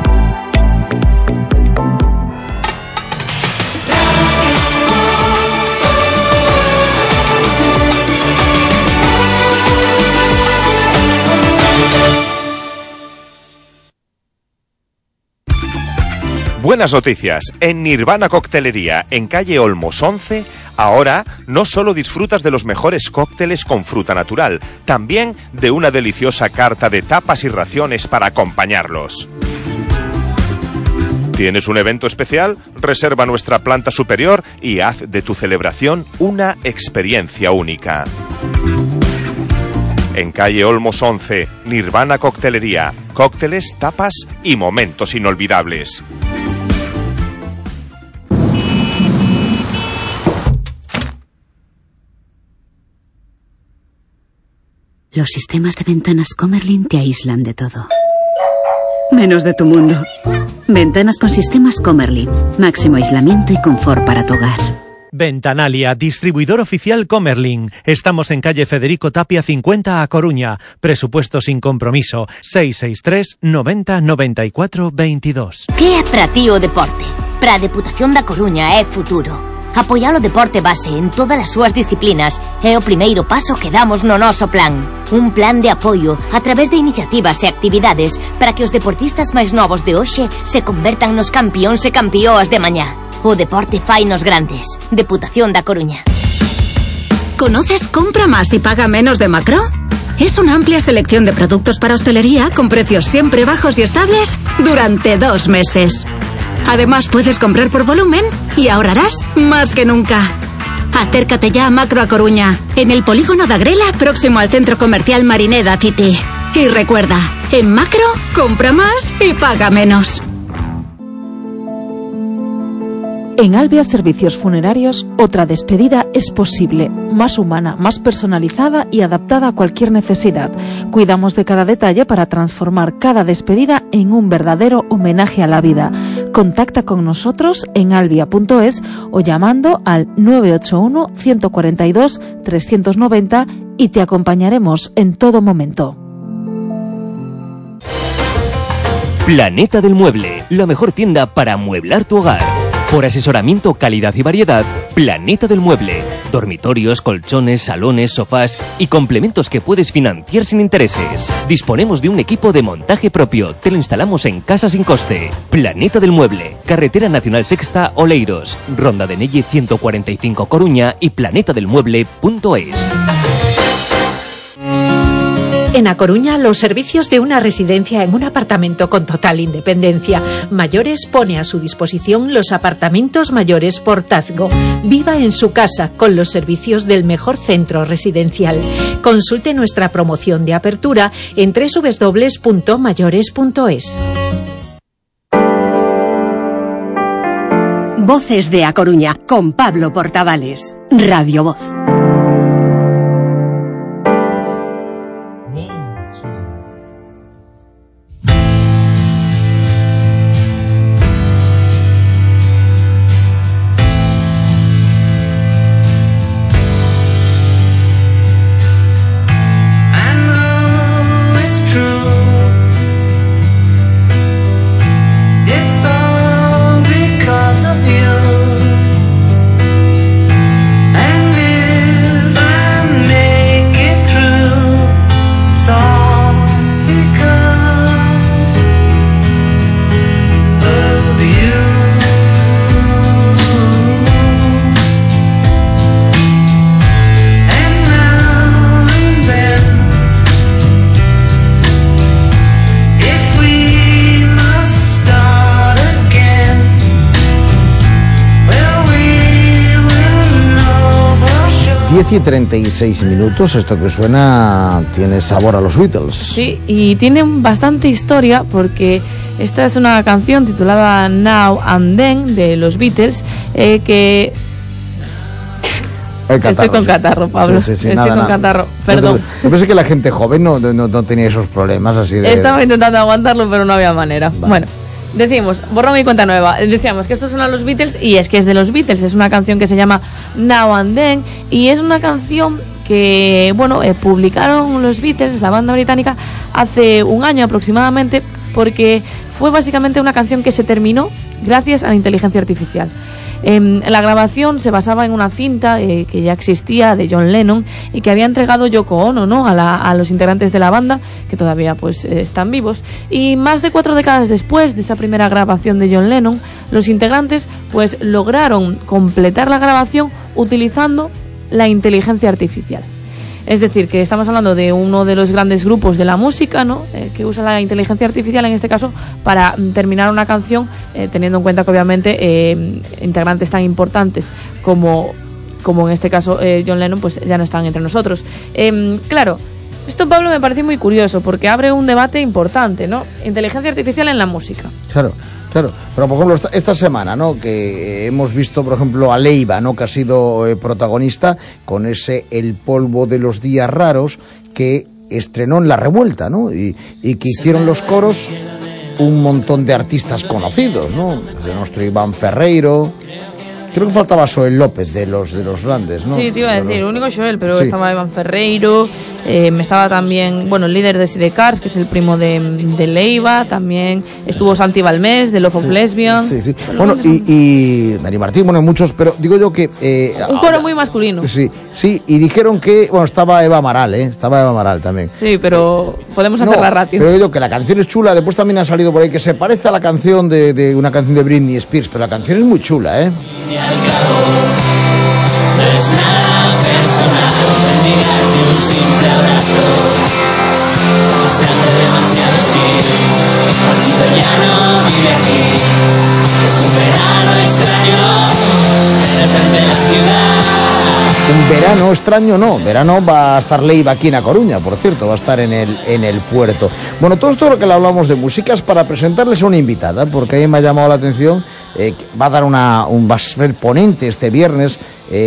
Buenas noticias. En Nirvana Coctelería, en calle Olmos once, ahora no solo disfrutas de los mejores cócteles con fruta natural, también de una deliciosa carta de tapas y raciones para acompañarlos. ¿Tienes un evento especial? Reserva nuestra planta superior y haz de tu celebración una experiencia única. En calle Olmos once, Nirvana Coctelería, cócteles, tapas y momentos inolvidables. Los sistemas de ventanas Comerlin te aíslan de todo, menos de tu mundo. Ventanas con sistemas Comerlin. Máximo aislamiento y confort para tu hogar. Ventanalia, distribuidor oficial Comerlin. Estamos en calle Federico Tapia cincuenta, A Coruña. Presupuesto sin compromiso. seis seis tres, noventa, noventa y cuatro, veintidós. Que é para ti o deporte? Para a Deputación da Coruña é futuro. Apoiar o deporte base en todas as súas disciplinas é o primeiro paso que damos no noso plan. Un plan de apoio a través de iniciativas e actividades para que os deportistas máis novos de hoxe se convertan nos campións e campióas de mañá. O deporte fainos grandes. Deputación da Coruña. ¿Conoces Compra Más y Paga Menos de Macro? Es una amplia selección de productos para hostelería con precios siempre bajos y estables durante dos meses. Además, puedes comprar por volumen y ahorrarás más que nunca. Acércate ya a Macro a Coruña, en el polígono de Agrela, próximo al centro comercial Marineda City. Y recuerda, en Macro, compra más y paga menos. En Albia Servicios Funerarios, otra despedida es posible, más humana, más personalizada y adaptada a cualquier necesidad. Cuidamos de cada detalle para transformar cada despedida en un verdadero homenaje a la vida. Contacta con nosotros en albia punto es o llamando al nueve ocho uno, uno cuatro dos, tres nueve cero y te acompañaremos en todo momento. Planeta del Mueble, la mejor tienda para amueblar tu hogar. Por asesoramiento, calidad y variedad, Planeta del Mueble. Dormitorios, colchones, salones, sofás y complementos que puedes financiar sin intereses. Disponemos de un equipo de montaje propio. Te lo instalamos en casa sin coste. Planeta del Mueble. Carretera Nacional Sexta, Oleiros. Ronda de Nelle ciento cuarenta y cinco, Coruña y planeta del mueble punto es. En A Coruña, los servicios de una residencia en un apartamento con total independencia. Mayores pone a su disposición los apartamentos mayores Portazgo. Viva en su casa con los servicios del mejor centro residencial. Consulte nuestra promoción de apertura en doble u doble u doble u punto mayores punto es. Voces de A Coruña con Pablo Portavales. Radio Voz. diez y treinta y seis minutos, esto que suena tiene sabor a los Beatles. Sí, y tiene bastante historia porque esta es una canción titulada Now and Then de los Beatles, eh, que... Catarro, Estoy con catarro, Pablo. Sí, sí, sí, Estoy nada, con nada. catarro, perdón. Yo pensé que la gente joven no, no, no tenía esos problemas así de... Estaba intentando aguantarlo, pero no había manera. Vale. Bueno, decimos, borrón y cuenta nueva. Decíamos que estos son a los Beatles y es que es de los Beatles. Es una canción que se llama Now and Then y es una canción que, bueno, eh, publicaron los Beatles, la banda británica, hace un año aproximadamente, porque fue básicamente una canción que se terminó gracias a la inteligencia artificial. Eh, la grabación se basaba en una cinta eh, que ya existía de John Lennon y que había entregado Yoko Ono, ¿no? a, la, a los integrantes de la banda, que todavía pues eh, están vivos. Y más de cuatro décadas después de esa primera grabación de John Lennon, los integrantes pues lograron completar la grabación utilizando la inteligencia artificial. Es decir, que estamos hablando de uno de los grandes grupos de la música, ¿no? Eh, que usa la inteligencia artificial, en este caso, para terminar una canción, eh, teniendo en cuenta que obviamente eh, integrantes tan importantes como, como en este caso eh, John Lennon, pues ya no están entre nosotros. Eh, claro, esto, Pablo, me parece muy curioso porque abre un debate importante, ¿no? Inteligencia artificial en la música. Claro. Claro, pero por ejemplo esta, esta semana, ¿no? Que hemos visto, por ejemplo, a Leiva, ¿no? Que ha sido eh, protagonista con ese El polvo de los días raros que estrenó en La Revuelta, ¿no? Y, y que hicieron los coros un montón de artistas conocidos, ¿no? De nuestro Iván Ferreiro. Creo que faltaba Joel López de los de los grandes, ¿no? Sí, te iba a decir, el único Joel, pero sí. Estaba Iván Ferreiro, eh, estaba también, bueno, el líder de Sidecars, que es el primo de, de Leiva, también estuvo Santi Balmés, de Love of sí, Lesbian. Sí, sí. Bueno, y, y Dani Martín, bueno, muchos, pero digo yo que... Eh, un coro muy masculino. Sí, sí, y dijeron que, bueno, estaba Eva Amaral, ¿eh? Estaba Eva Amaral también. Sí, pero podemos hacer no, la ratio. Pero digo yo que la canción es chula, después también ha salido por ahí que se parece a la canción de, de una canción de Britney Spears, pero la canción es muy chula, ¿eh? No es nada personal, mendigarte un simple abrazo. Se hace demasiado sí, Conchito ya no vive aquí. Es Es un verano extraño, de repente la ciudad. Un verano extraño no, verano va a estar Leiva aquí en A Coruña, por cierto, va a estar en el, en el puerto. Bueno, todo esto lo que le hablamos de música es para presentarles a una invitada, porque a mí me ha llamado la atención, eh, va a dar una, un, va a ser ponente este viernes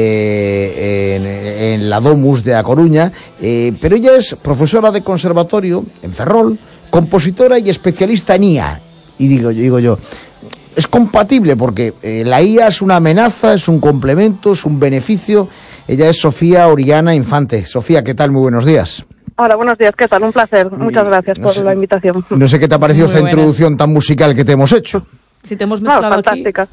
eh, en, en la Domus de A Coruña, eh, pero ella es profesora de conservatorio en Ferrol, compositora y especialista en I A, y digo, digo yo, es compatible porque eh, la I A es una amenaza, es un complemento, es un beneficio. Ella es Sofía Orellana Infante. Sofía, ¿qué tal? Muy buenos días. Hola, buenos días, ¿qué tal? Un placer. Muchas gracias no por sé, la invitación. No sé qué te ha parecido Muy esta buenas. introducción tan musical que te hemos hecho. Si te hemos mezclado no, fantástica.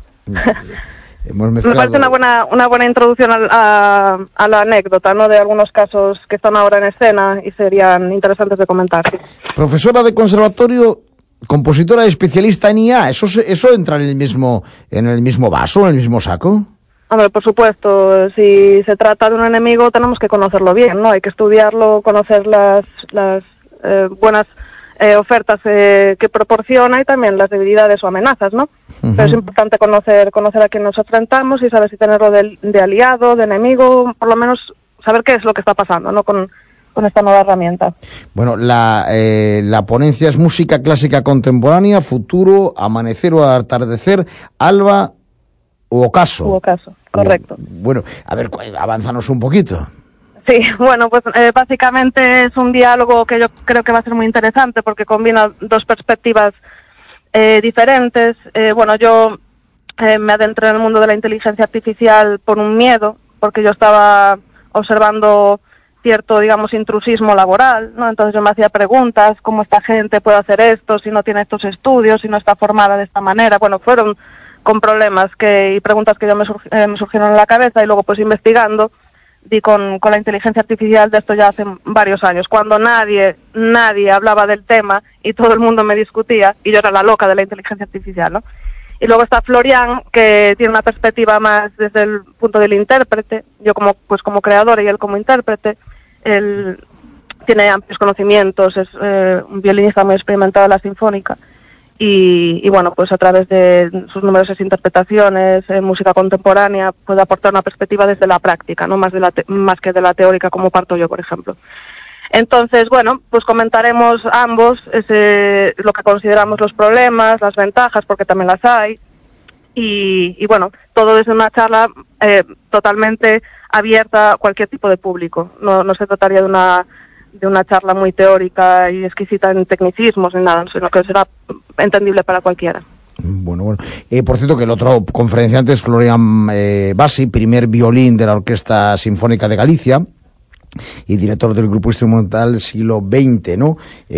Hemos Me parece una buena una buena introducción a, a, a la anécdota, ¿no? De algunos casos que están ahora en escena y serían interesantes de comentar. Profesora de conservatorio, compositora y especialista en I A, ¿eso, eso entra en el mismo en el mismo vaso, en el mismo saco? Hombre, por supuesto, si se trata de un enemigo tenemos que conocerlo bien, ¿no? Hay que estudiarlo, conocer las, las eh, buenas eh, ofertas eh, que proporciona y también las debilidades o amenazas, ¿no? Uh-huh. Pero es importante conocer conocer a quién nos enfrentamos y saber si tenerlo de, de aliado, de enemigo, por lo menos saber qué es lo que está pasando, ¿no? Con, con esta nueva herramienta. Bueno, la, eh, la ponencia es música clásica contemporánea, futuro, amanecer o atardecer, alba u ocaso. U ocaso, correcto. Bueno, a ver, avánzanos un poquito. Sí, bueno, pues eh, básicamente es un diálogo que yo creo que va a ser muy interesante porque combina dos perspectivas eh, diferentes. Eh, bueno, yo eh, me adentré en el mundo de la inteligencia artificial por un miedo, porque yo estaba observando cierto, digamos, intrusismo laboral, ¿no? Entonces yo me hacía preguntas, ¿cómo esta gente puede hacer esto si no tiene estos estudios, si no está formada de esta manera? Bueno, fueron con problemas que y preguntas que yo me, surg, eh, me surgieron en la cabeza y luego pues investigando di con, con la inteligencia artificial de esto ya hace varios años, cuando nadie, nadie hablaba del tema y todo el mundo me discutía y yo era la loca de la inteligencia artificial, ¿no? Y luego está Florian, que tiene una perspectiva más desde el punto del intérprete, yo como pues como creadora y él como intérprete. Él tiene amplios conocimientos, es eh, un violinista muy experimentado en la sinfónica y, y bueno, pues a través de sus numerosas interpretaciones en música contemporánea puede aportar una perspectiva desde la práctica, no más de la te- más que de la teórica como parto yo, por ejemplo. Entonces, bueno, pues comentaremos ambos ese, lo que consideramos los problemas, las ventajas, porque también las hay, y, y bueno, todo desde una charla eh, totalmente abierta a cualquier tipo de público. No, no se trataría de una de una charla muy teórica y exquisita en tecnicismos ni nada, sino que será entendible para cualquiera. Bueno, bueno. Eh, por cierto, que el otro conferenciante es Florian eh, Bassi, primer violín de la Orquesta Sinfónica de Galicia y director del grupo instrumental Siglo veinte, ¿no?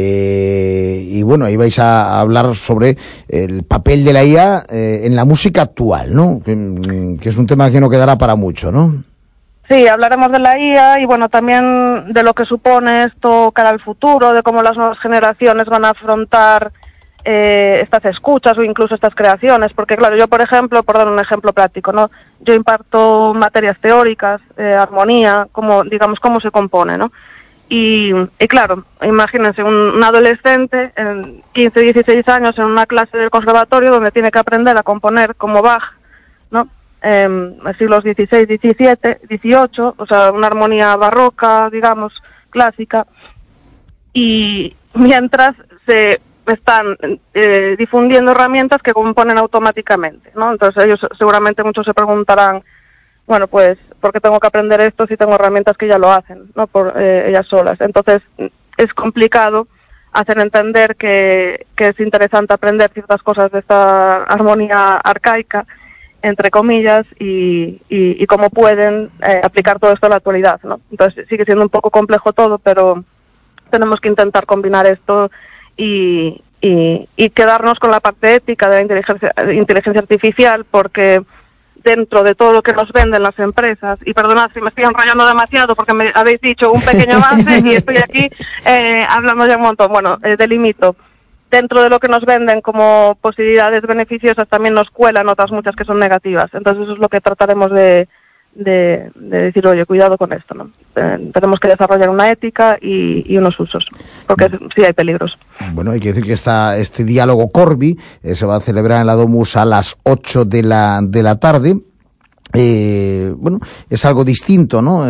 Eh, y bueno, ahí vais a hablar sobre el papel de la I A eh, en la música actual, ¿no? Que, que es un tema que no quedará para mucho, ¿no? Sí, hablaremos de la I A y bueno, también de lo que supone esto cara al futuro, de cómo las nuevas generaciones van a afrontar eh, estas escuchas o incluso estas creaciones, porque claro, yo por ejemplo, por dar un ejemplo práctico, ¿no? Yo imparto materias teóricas, eh, armonía, como digamos cómo se compone, ¿no? Y, y claro, imagínense un, un adolescente en quince, dieciséis años en una clase del conservatorio donde tiene que aprender a componer como Bach, ¿no? Eh, siglos dieciséis, diecisiete, dieciocho, o sea, una armonía barroca, digamos, clásica, y mientras se están eh, difundiendo herramientas que componen automáticamente, ¿no? Entonces ellos seguramente muchos se preguntarán, bueno, pues, ¿por qué tengo que aprender esto si tengo herramientas que ya lo hacen, ¿no? Por eh, ellas solas. Entonces es complicado hacer entender que, que es interesante aprender ciertas cosas de esta armonía arcaica, entre comillas, y, y, y cómo pueden eh, aplicar todo esto a la actualidad, ¿no? Entonces sigue siendo un poco complejo todo, pero tenemos que intentar combinar esto y, y, y quedarnos con la parte ética de la inteligencia, inteligencia artificial, porque dentro de todo lo que nos venden las empresas, y perdonad si me estoy enrollando demasiado porque me habéis dicho un pequeño avance y estoy aquí eh, hablando ya un montón, bueno, eh, delimito. Dentro de lo que nos venden como posibilidades beneficiosas también nos cuelan otras muchas que son negativas. Entonces eso es lo que trataremos de, de, de decir, oye, cuidado con esto, ¿no? Eh, tenemos que desarrollar una ética y, y unos usos, porque sí hay peligros. Bueno, hay que decir que esta, este diálogo Corby eh, se va a celebrar en la Domus a las ocho de la, de la tarde. Eh, bueno, es algo distinto, ¿no?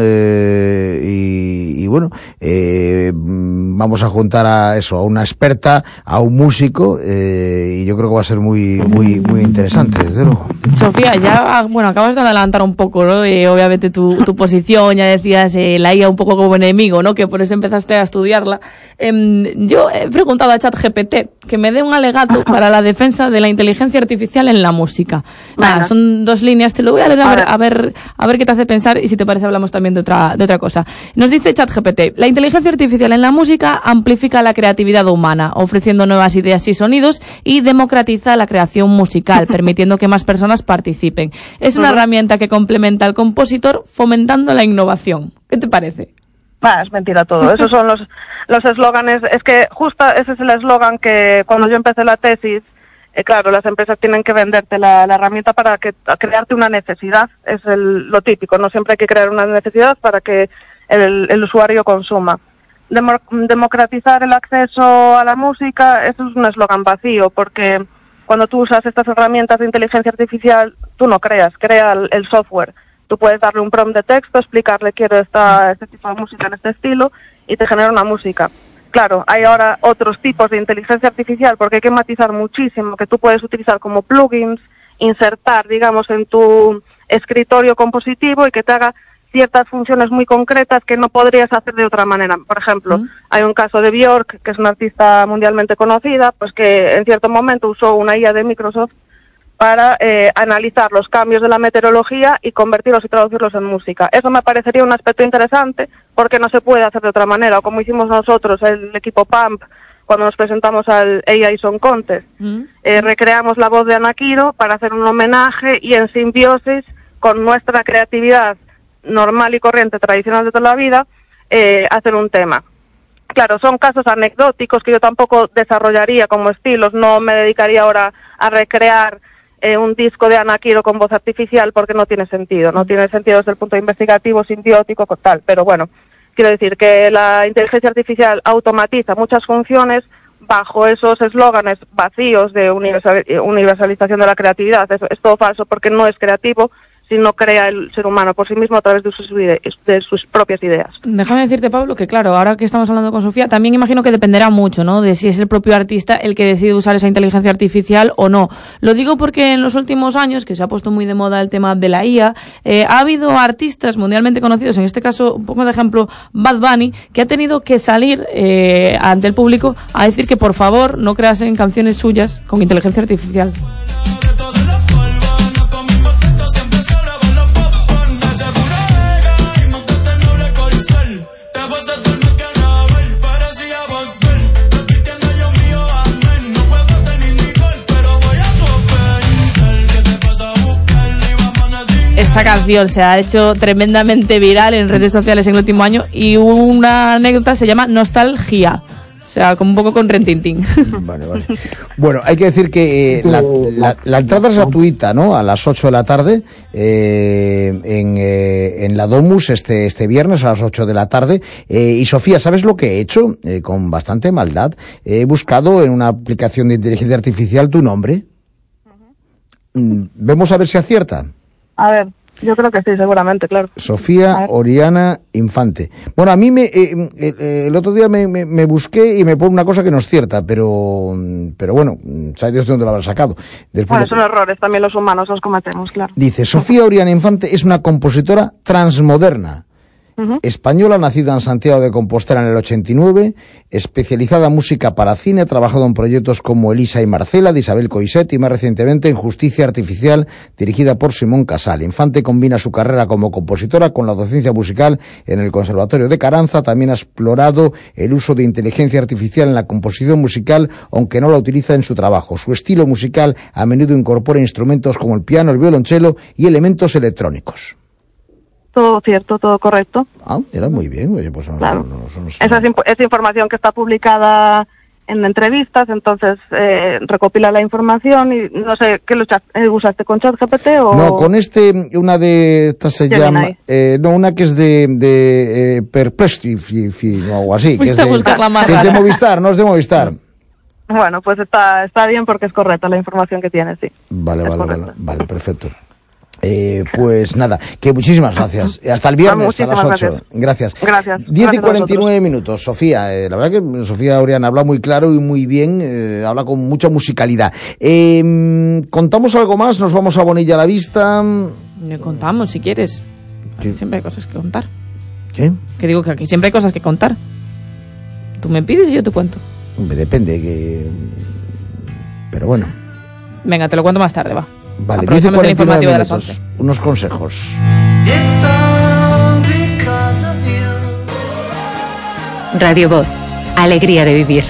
Eh, y, y bueno, eh, vamos a juntar a eso, a una experta, a un músico, eh, y yo creo que va a ser muy, muy, muy interesante, desde luego. Sofía, ya, bueno, acabas de adelantar un poco, ¿no? Eh, obviamente tu, tu posición, ya decías eh, la I A un poco como enemigo, ¿no? Que por eso empezaste a estudiarla. Eh, yo he preguntado a ChatGPT que me dé un alegato para la defensa de la inteligencia artificial en la música. Nada, bueno. Son dos líneas, te lo voy a leer a ver, a ver, a ver qué te hace pensar y si te parece hablamos también de otra, de otra cosa. Nos dice ChatGPT, la inteligencia artificial en la música amplifica la creatividad humana, ofreciendo nuevas ideas y sonidos y democratiza la creación musical, permitiendo que más personas participen. Es una uh-huh. herramienta que complementa al compositor fomentando la innovación. ¿Qué te parece? Ah, es mentira todo. Esos son los los eslóganes. Es que justo ese es el eslogan que cuando yo empecé la tesis, eh, claro, las empresas tienen que venderte la, la herramienta para que a crearte una necesidad. Es el, lo típico. No siempre hay que crear una necesidad para que el, el usuario consuma. Demo, democratizar el acceso a la música, eso es un eslogan vacío, porque cuando tú usas estas herramientas de inteligencia artificial, tú no creas, crea el, el software. Tú puedes darle un prompt de texto, explicarle quiero esta, este tipo de música en este estilo y te genera una música. Claro, hay ahora otros tipos de inteligencia artificial porque hay que matizar muchísimo, que tú puedes utilizar como plugins, insertar, digamos, en tu escritorio compositivo y que te haga ciertas funciones muy concretas que no podrías hacer de otra manera. Por ejemplo, ¿Mm? hay un caso de Björk, que es una artista mundialmente conocida, pues que en cierto momento usó una I A de Microsoft para eh, analizar los cambios de la meteorología y convertirlos y traducirlos en música. Eso me parecería un aspecto interesante porque no se puede hacer de otra manera, o como hicimos nosotros, el equipo Pump, cuando nos presentamos al A I Song Contest. Mm. Eh, recreamos la voz de Ana Quiro para hacer un homenaje y en simbiosis con nuestra creatividad normal y corriente, tradicional de toda la vida, eh, hacer un tema. Claro, son casos anecdóticos que yo tampoco desarrollaría como estilos, no me dedicaría ahora a recrear Eh, un disco de Ana Quiro con voz artificial porque no tiene sentido, no tiene sentido desde el punto investigativo, simbiótico, tal, pero bueno, quiero decir que la inteligencia artificial automatiza muchas funciones bajo esos eslóganes vacíos de universal, universalización de la creatividad. Eso es todo falso porque no es creativo, sino crea el ser humano por sí mismo a través de sus, de sus propias ideas. Déjame decirte, Pablo, que claro, ahora que estamos hablando con Sofía, también imagino que dependerá mucho, ¿no?, de si es el propio artista el que decide usar esa inteligencia artificial o no. Lo digo porque en los últimos años, que se ha puesto muy de moda el tema de la I A, eh, ha habido artistas mundialmente conocidos, en este caso, un poco de ejemplo, Bad Bunny, que ha tenido que salir eh, ante el público a decir que por favor no creasen canciones suyas con inteligencia artificial. Esta canción se ha hecho tremendamente viral en redes sociales en el último año y una anécdota se llama Nostalgia. O sea, como un poco con Rentintín. Vale, vale. Bueno, hay que decir que eh, la, la, la entrada es gratuita, ¿no? A las ocho de la tarde eh, en, eh, en la Domus este, este viernes a las ocho de la tarde. Eh, y Sofía, ¿sabes lo que he hecho? Eh, con bastante maldad. He buscado en una aplicación de inteligencia artificial tu nombre. Uh-huh. Vemos a ver si acierta. A ver, yo creo que sí, seguramente, claro. Sofía Oriana Infante. Bueno, a mí me, eh, eh, el otro día me, me, me busqué y me pone una cosa que no es cierta, pero pero bueno, ¿sabes Dios de dónde lo habrá sacado? Después bueno, son errores, también los humanos los cometemos, claro. Dice, Sofía Oriana Infante es una compositora transmoderna. Uh-huh. Española, nacida en Santiago de Compostela en el ochenta y nueve, especializada en música para cine, ha trabajado en proyectos como Elisa y Marcela, de Isabel Coixet, y más recientemente en Justicia Artificial, dirigida por Simón Casal. Infante combina su carrera como compositora con la docencia musical en el Conservatorio de Caranza. También ha explorado el uso de inteligencia artificial en la composición musical, aunque no la utiliza en su trabajo. Su estilo musical a menudo incorpora instrumentos como el piano, el violonchelo y elementos electrónicos. Todo cierto, todo correcto. Ah, era muy bien. Oye, pues no, claro. no, no, no, no, Esa, es, esa información que está publicada en entrevistas, entonces eh, recopila la información y no sé, ¿qué lo chat, eh, usaste con ChatGPT o...? No, con este, una de estas se Gemini. llama, eh, no, una que es de, de eh, Perplexity o algo así, que es, de, que es de Movistar, no es de Movistar. Bueno, pues está, está bien porque es correcta la información que tiene, sí. Vale, vale, vale, vale, perfecto. Eh, pues nada, que muchísimas gracias. Hasta el viernes a las ocho. Gracias. Gracias. diez y cuarenta y nueve minutos, Sofía. Eh, la verdad que Sofía Oriana habla muy claro y muy bien, eh, habla con mucha musicalidad. Eh, ¿Contamos algo más? ¿Nos vamos a Bonilla a la Vista? Le contamos, si quieres. ¿Qué? Siempre hay cosas que contar. ¿Qué? Que digo que aquí siempre hay cosas que contar. Tú me pides y yo te cuento. Me depende, que... pero bueno. Venga, te lo cuento más tarde, va. Vale, diez y cuarenta y nueve minutos. Unos consejos. Radio Voz. Alegría de vivir.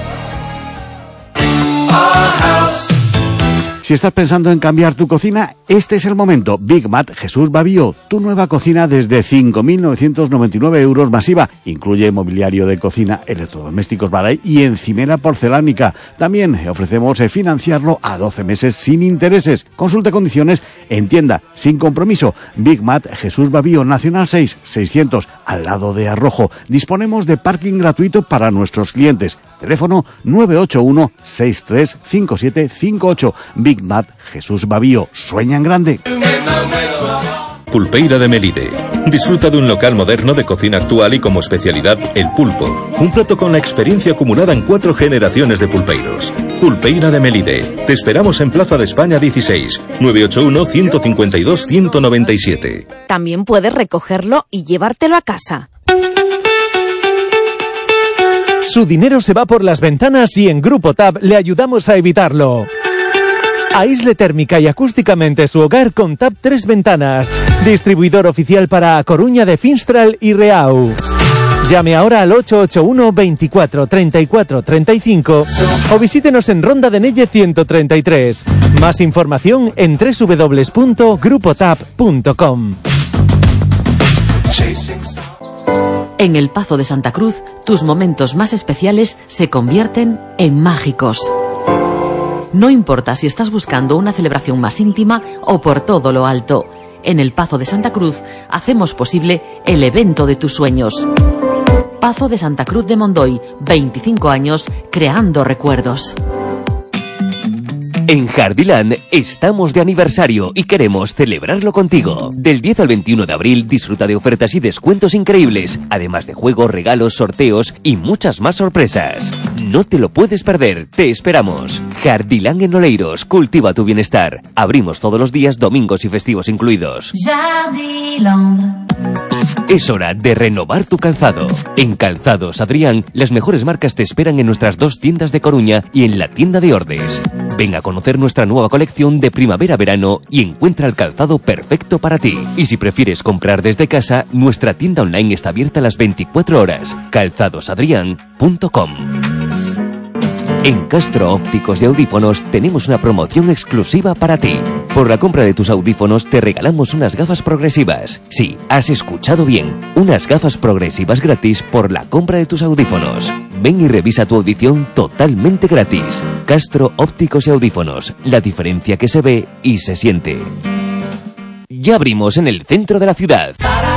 Si estás pensando en cambiar tu cocina, este es el momento. Big Mat Jesús Bavío, tu nueva cocina desde cinco mil novecientos noventa y nueve euros masiva. Incluye mobiliario de cocina, electrodomésticos Baray y encimera porcelánica. También ofrecemos financiarlo a doce meses sin intereses. Consulte condiciones en tienda, sin compromiso. Big Mat Jesús Bavío, Nacional seis, seiscientos, al lado de Arrojo. Disponemos de parking gratuito para nuestros clientes. Teléfono nueve ocho uno, seis tres cinco siete cinco ocho. Big Mat Jesús Bavío. Sueña en grande. Pulpeira de Melide. Disfruta de un local moderno de cocina actual y como especialidad el pulpo. Un plato con la experiencia acumulada en cuatro generaciones de pulpeiros. Pulpeira de Melide. Te esperamos en Plaza de España dieciséis, nueve ocho uno, uno cinco dos, uno nueve siete. También puedes recogerlo y llevártelo a casa. Su dinero se va por las ventanas y en Grupo Tab le ayudamos a evitarlo. Aísle térmica y acústicamente su hogar con Tab tres Ventanas. Distribuidor oficial para A Coruña de Finstral y Reau. Llame ahora al ocho ocho uno, veinticuatro, treinta y cuatro, treinta y cinco o visítenos en Ronda de Nelle ciento treinta y tres. Más información en doble u doble u doble u punto grupo tab punto com. En el Pazo de Santa Cruz, tus momentos más especiales se convierten en mágicos. No importa si estás buscando una celebración más íntima o por todo lo alto, en el Pazo de Santa Cruz hacemos posible el evento de tus sueños. Pazo de Santa Cruz de Mondoy, veinticinco años creando recuerdos. En Jardiland estamos de aniversario y queremos celebrarlo contigo. Del diez al veintiuno de abril disfruta de ofertas y descuentos increíbles, además de juegos, regalos, sorteos y muchas más sorpresas. No te lo puedes perder, te esperamos. Jardiland en Oleiros, cultiva tu bienestar. Abrimos todos los días, domingos y festivos incluidos. Jardiland. Es hora de renovar tu calzado. En Calzados Adrián, las mejores marcas te esperan en nuestras dos tiendas de Coruña y en la tienda de Ordes. Ven a conocer nuestra nueva colección de primavera-verano y encuentra el calzado perfecto para ti. Y si prefieres comprar desde casa, nuestra tienda online está abierta las veinticuatro horas. calzados adrián punto com. En Castro Ópticos y Audífonos tenemos una promoción exclusiva para ti. Por la compra de tus audífonos te regalamos unas gafas progresivas. Sí, has escuchado bien. Unas gafas progresivas gratis por la compra de tus audífonos. Ven y revisa tu audición totalmente gratis. Castro Ópticos y Audífonos. La diferencia que se ve y se siente. Ya abrimos en el centro de la ciudad.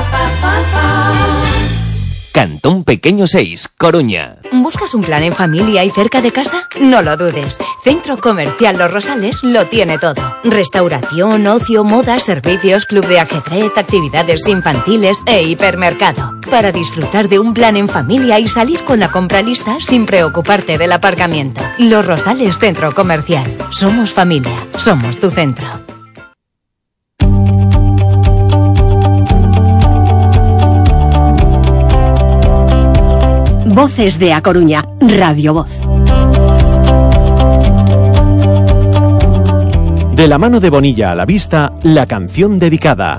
Cantón Pequeño seis, Coruña. ¿Buscas un plan en familia y cerca de casa? No lo dudes. Centro Comercial Los Rosales lo tiene todo. Restauración, ocio, moda, servicios, club de ajedrez, actividades infantiles e hipermercado. Para disfrutar de un plan en familia y salir con la compra lista sin preocuparte del aparcamiento. Los Rosales Centro Comercial. Somos familia. Somos tu centro. Voces de A Coruña, Radio Voz. De la mano de Bonilla a la Vista, la canción dedicada.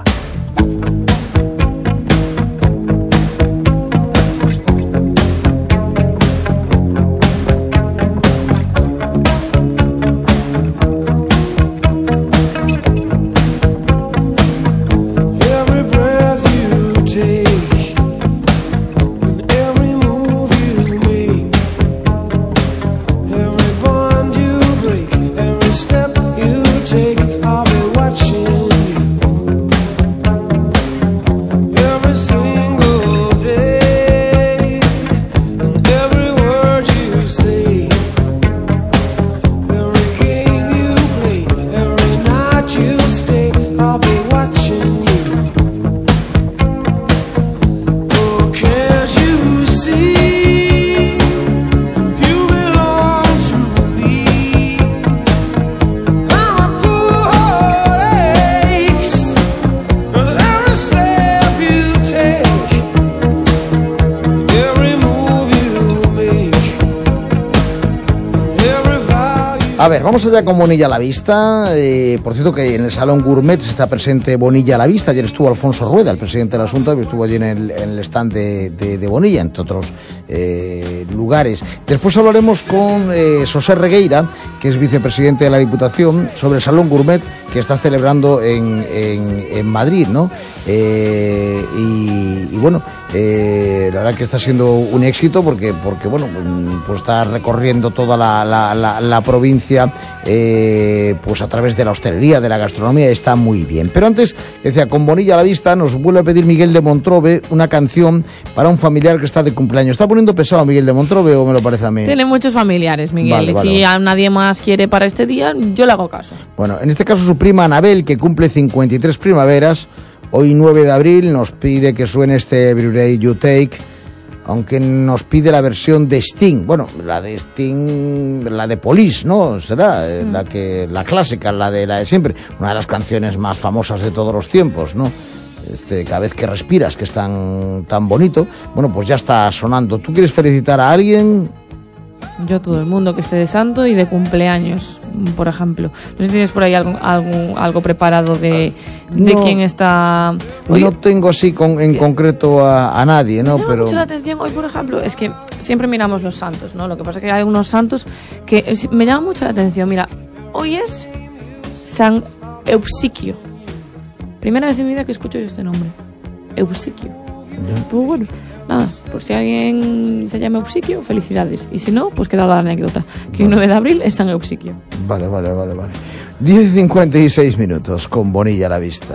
A ver, vamos allá con Bonilla a la Vista. Eh, por cierto que en el Salón Gourmet está presente Bonilla a la Vista. Ayer estuvo Alfonso Rueda, el presidente de la Junta, que estuvo allí en el, en el stand de, de, de Bonilla, entre otros eh, lugares. Después hablaremos con eh, José Regueira, que es vicepresidente de la Diputación, sobre el Salón Gourmet que está celebrando en, en, en Madrid, ¿no? Eh, y, y bueno, eh, la verdad que está siendo un éxito porque, porque bueno, pues está recorriendo toda la, la, la, la provincia eh, pues a través de la hostelería, de la gastronomía, está muy bien. Pero antes, decía, con Bonilla a la Vista nos vuelve a pedir Miguel de Montrobe una canción para un familiar que está de cumpleaños. ¿Está poniendo pesado Miguel de Montrobe o me lo parece a mí? Tiene muchos familiares, Miguel, vale, vale, y si vale. a nadie más quiere para este día, yo le hago caso. Bueno, en este caso su prima Anabel, que cumple cincuenta y tres primaveras, hoy nueve de abril, nos pide que suene este Every Day You Take, aunque nos pide la versión de Sting. Bueno, la de Sting, la de Police, ¿no? Será sí. la que la clásica, la de la de siempre, una de las canciones más famosas de todos los tiempos, ¿no? Este, cada vez que respiras, que es tan tan bonito. Bueno, pues ya está sonando. ¿Tú quieres felicitar a alguien? Yo, todo el mundo que esté de santo y de cumpleaños, por ejemplo. No sé si tienes por ahí algo, algo, algo preparado de, de no, quién está... Hoy, no tengo así con, en concreto a, a nadie, ¿no? Me llama Pero... mucho la atención hoy, por ejemplo, es que siempre miramos los santos, ¿no? Lo que pasa es que hay unos santos que es, me llama mucho la atención. Mira, hoy es San Eusiquio. Primera vez en mi vida que escucho yo este nombre. Eusiquio. Pues bueno, nada, por si alguien se llama Eusiquio, felicidades. Y si no, pues queda la anécdota, que el nueve de abril es San Eusiquio. Vale, vale, vale, vale. diez y cincuenta y seis minutos con Bonilla a la Vista.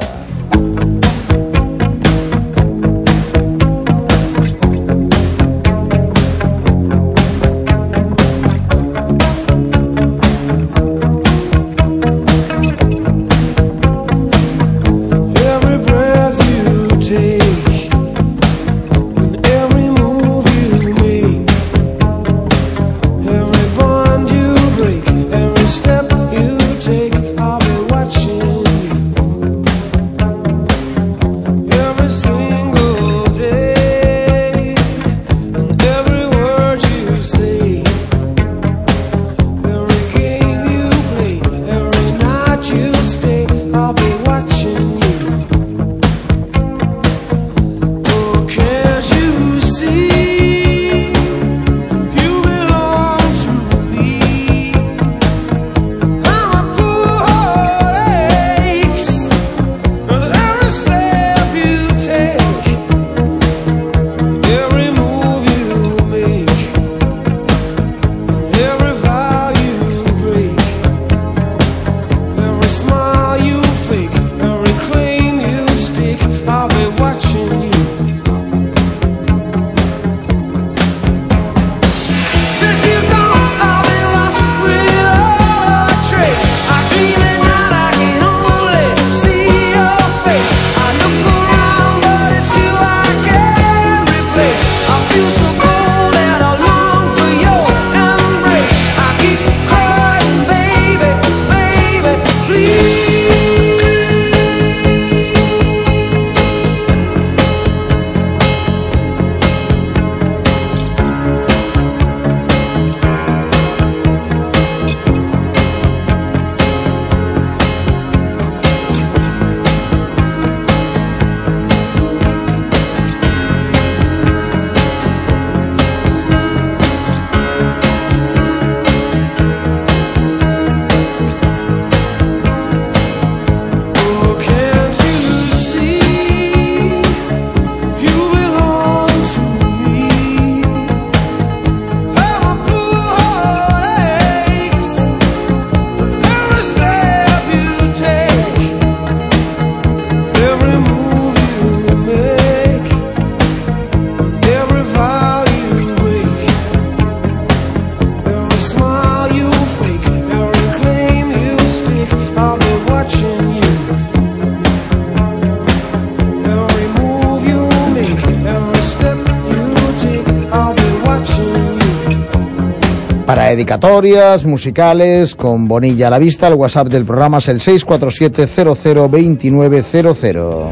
Para dedicatorias musicales con Bonilla a la Vista, el WhatsApp del programa es el seis cuatro siete cero cero dos nueve cero cero.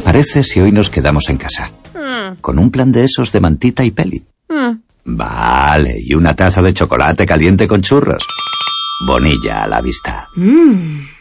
parece si hoy nos quedamos en casa? Mm. Con un plan de esos de mantita y peli. Mm. Vale, y una taza de chocolate caliente con churros. Bonilla a la vista. Mm.